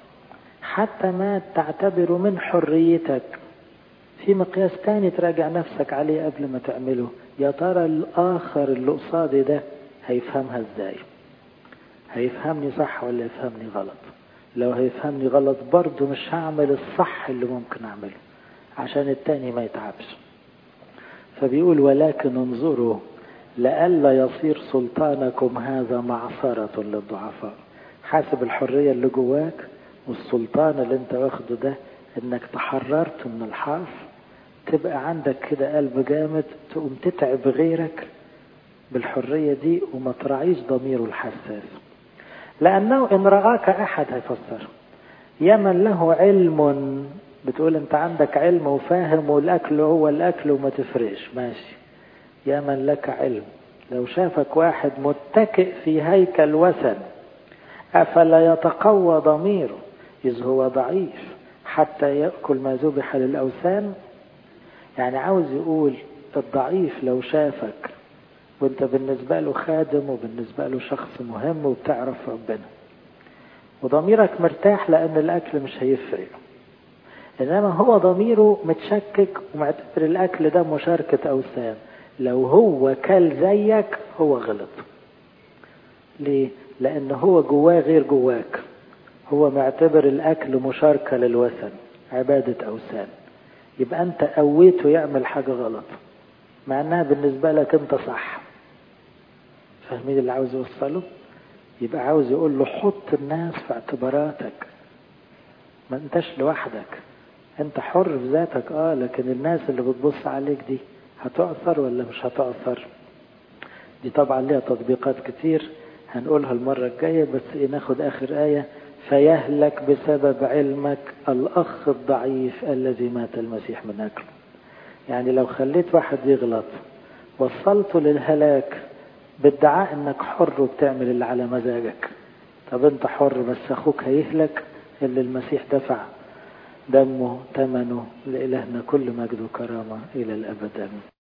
حتى ما تعتبره من حريتك، في مقياس تاني تراجع نفسك عليه قبل ما تعمله. يا ترى الآخر اللي قصادي ده هيفهمها ازاي؟ هيفهمني صح ولا يفهمني غلط؟ لو هيفهمني غلط برضه مش هعمل الصح اللي ممكن اعمله عشان التاني ما يتعبش. فبيقول ولكن انظروا لئلا يصير سلطانكم هذا معصرة للضعفاء. حاسب الحرية اللي جواك والسلطان اللي انت واخده ده، انك تحررت من الحرف، تبقى عندك كده قلب جامد تقوم تتعب غيرك بالحرية دي وما تراعيش ضميره الحساس. لأنه إن رآك أحد هيفسر يمن له علم، بتقول انت عندك علم وفاهم والأكل هو الأكل وما تفرقش، ماشي، يا من لك علم. لو شافك واحد متكئ في هيكل وثن أفلا يتقوى ضميره إذ هو ضعيف حتى يأكل ما ذبح للأوثان؟ يعني عاوز يقول الضعيف لو شافك وانت بالنسبة له خادم وبالنسبة له شخص مهم وبتعرف ربنا وضميرك مرتاح لأن الأكل مش هيفرق، إنما هو ضميره متشكك ومعتبر الأكل ده مشاركة أوثان، لو هو كل زيك هو غلط. ليه؟ لأن هو جواه غير جواك، هو معتبر الأكل مشاركة للوثن، عبادة أوثان، يبقى أنت قويته يعمل حاجة غلط مع أنها بالنسبة لك أنت صح. فاهمين اللي عاوز يوصله؟ يبقى عاوز يقول له حط الناس في اعتباراتك، ما انتش لوحدك، انت حر في ذاتك لكن الناس اللي بتبص عليك دي هتأثر ولا مش هتأثر؟ دي طبعا ليها تطبيقات كتير هنقولها المرة الجاية، بس ناخد آخر آية. فيهلك بسبب علمك الأخ الضعيف الذي مات المسيح من أجله. يعني لو خليت واحد يغلط وصلته للهلاك بادعاء انك حر وبتعمل اللي على مزاجك، طب انت حر بس اخوك هيهلك اللي المسيح دفع دمه ثمنه. لإلهنا كل مجد وكرامة إلى الأبد.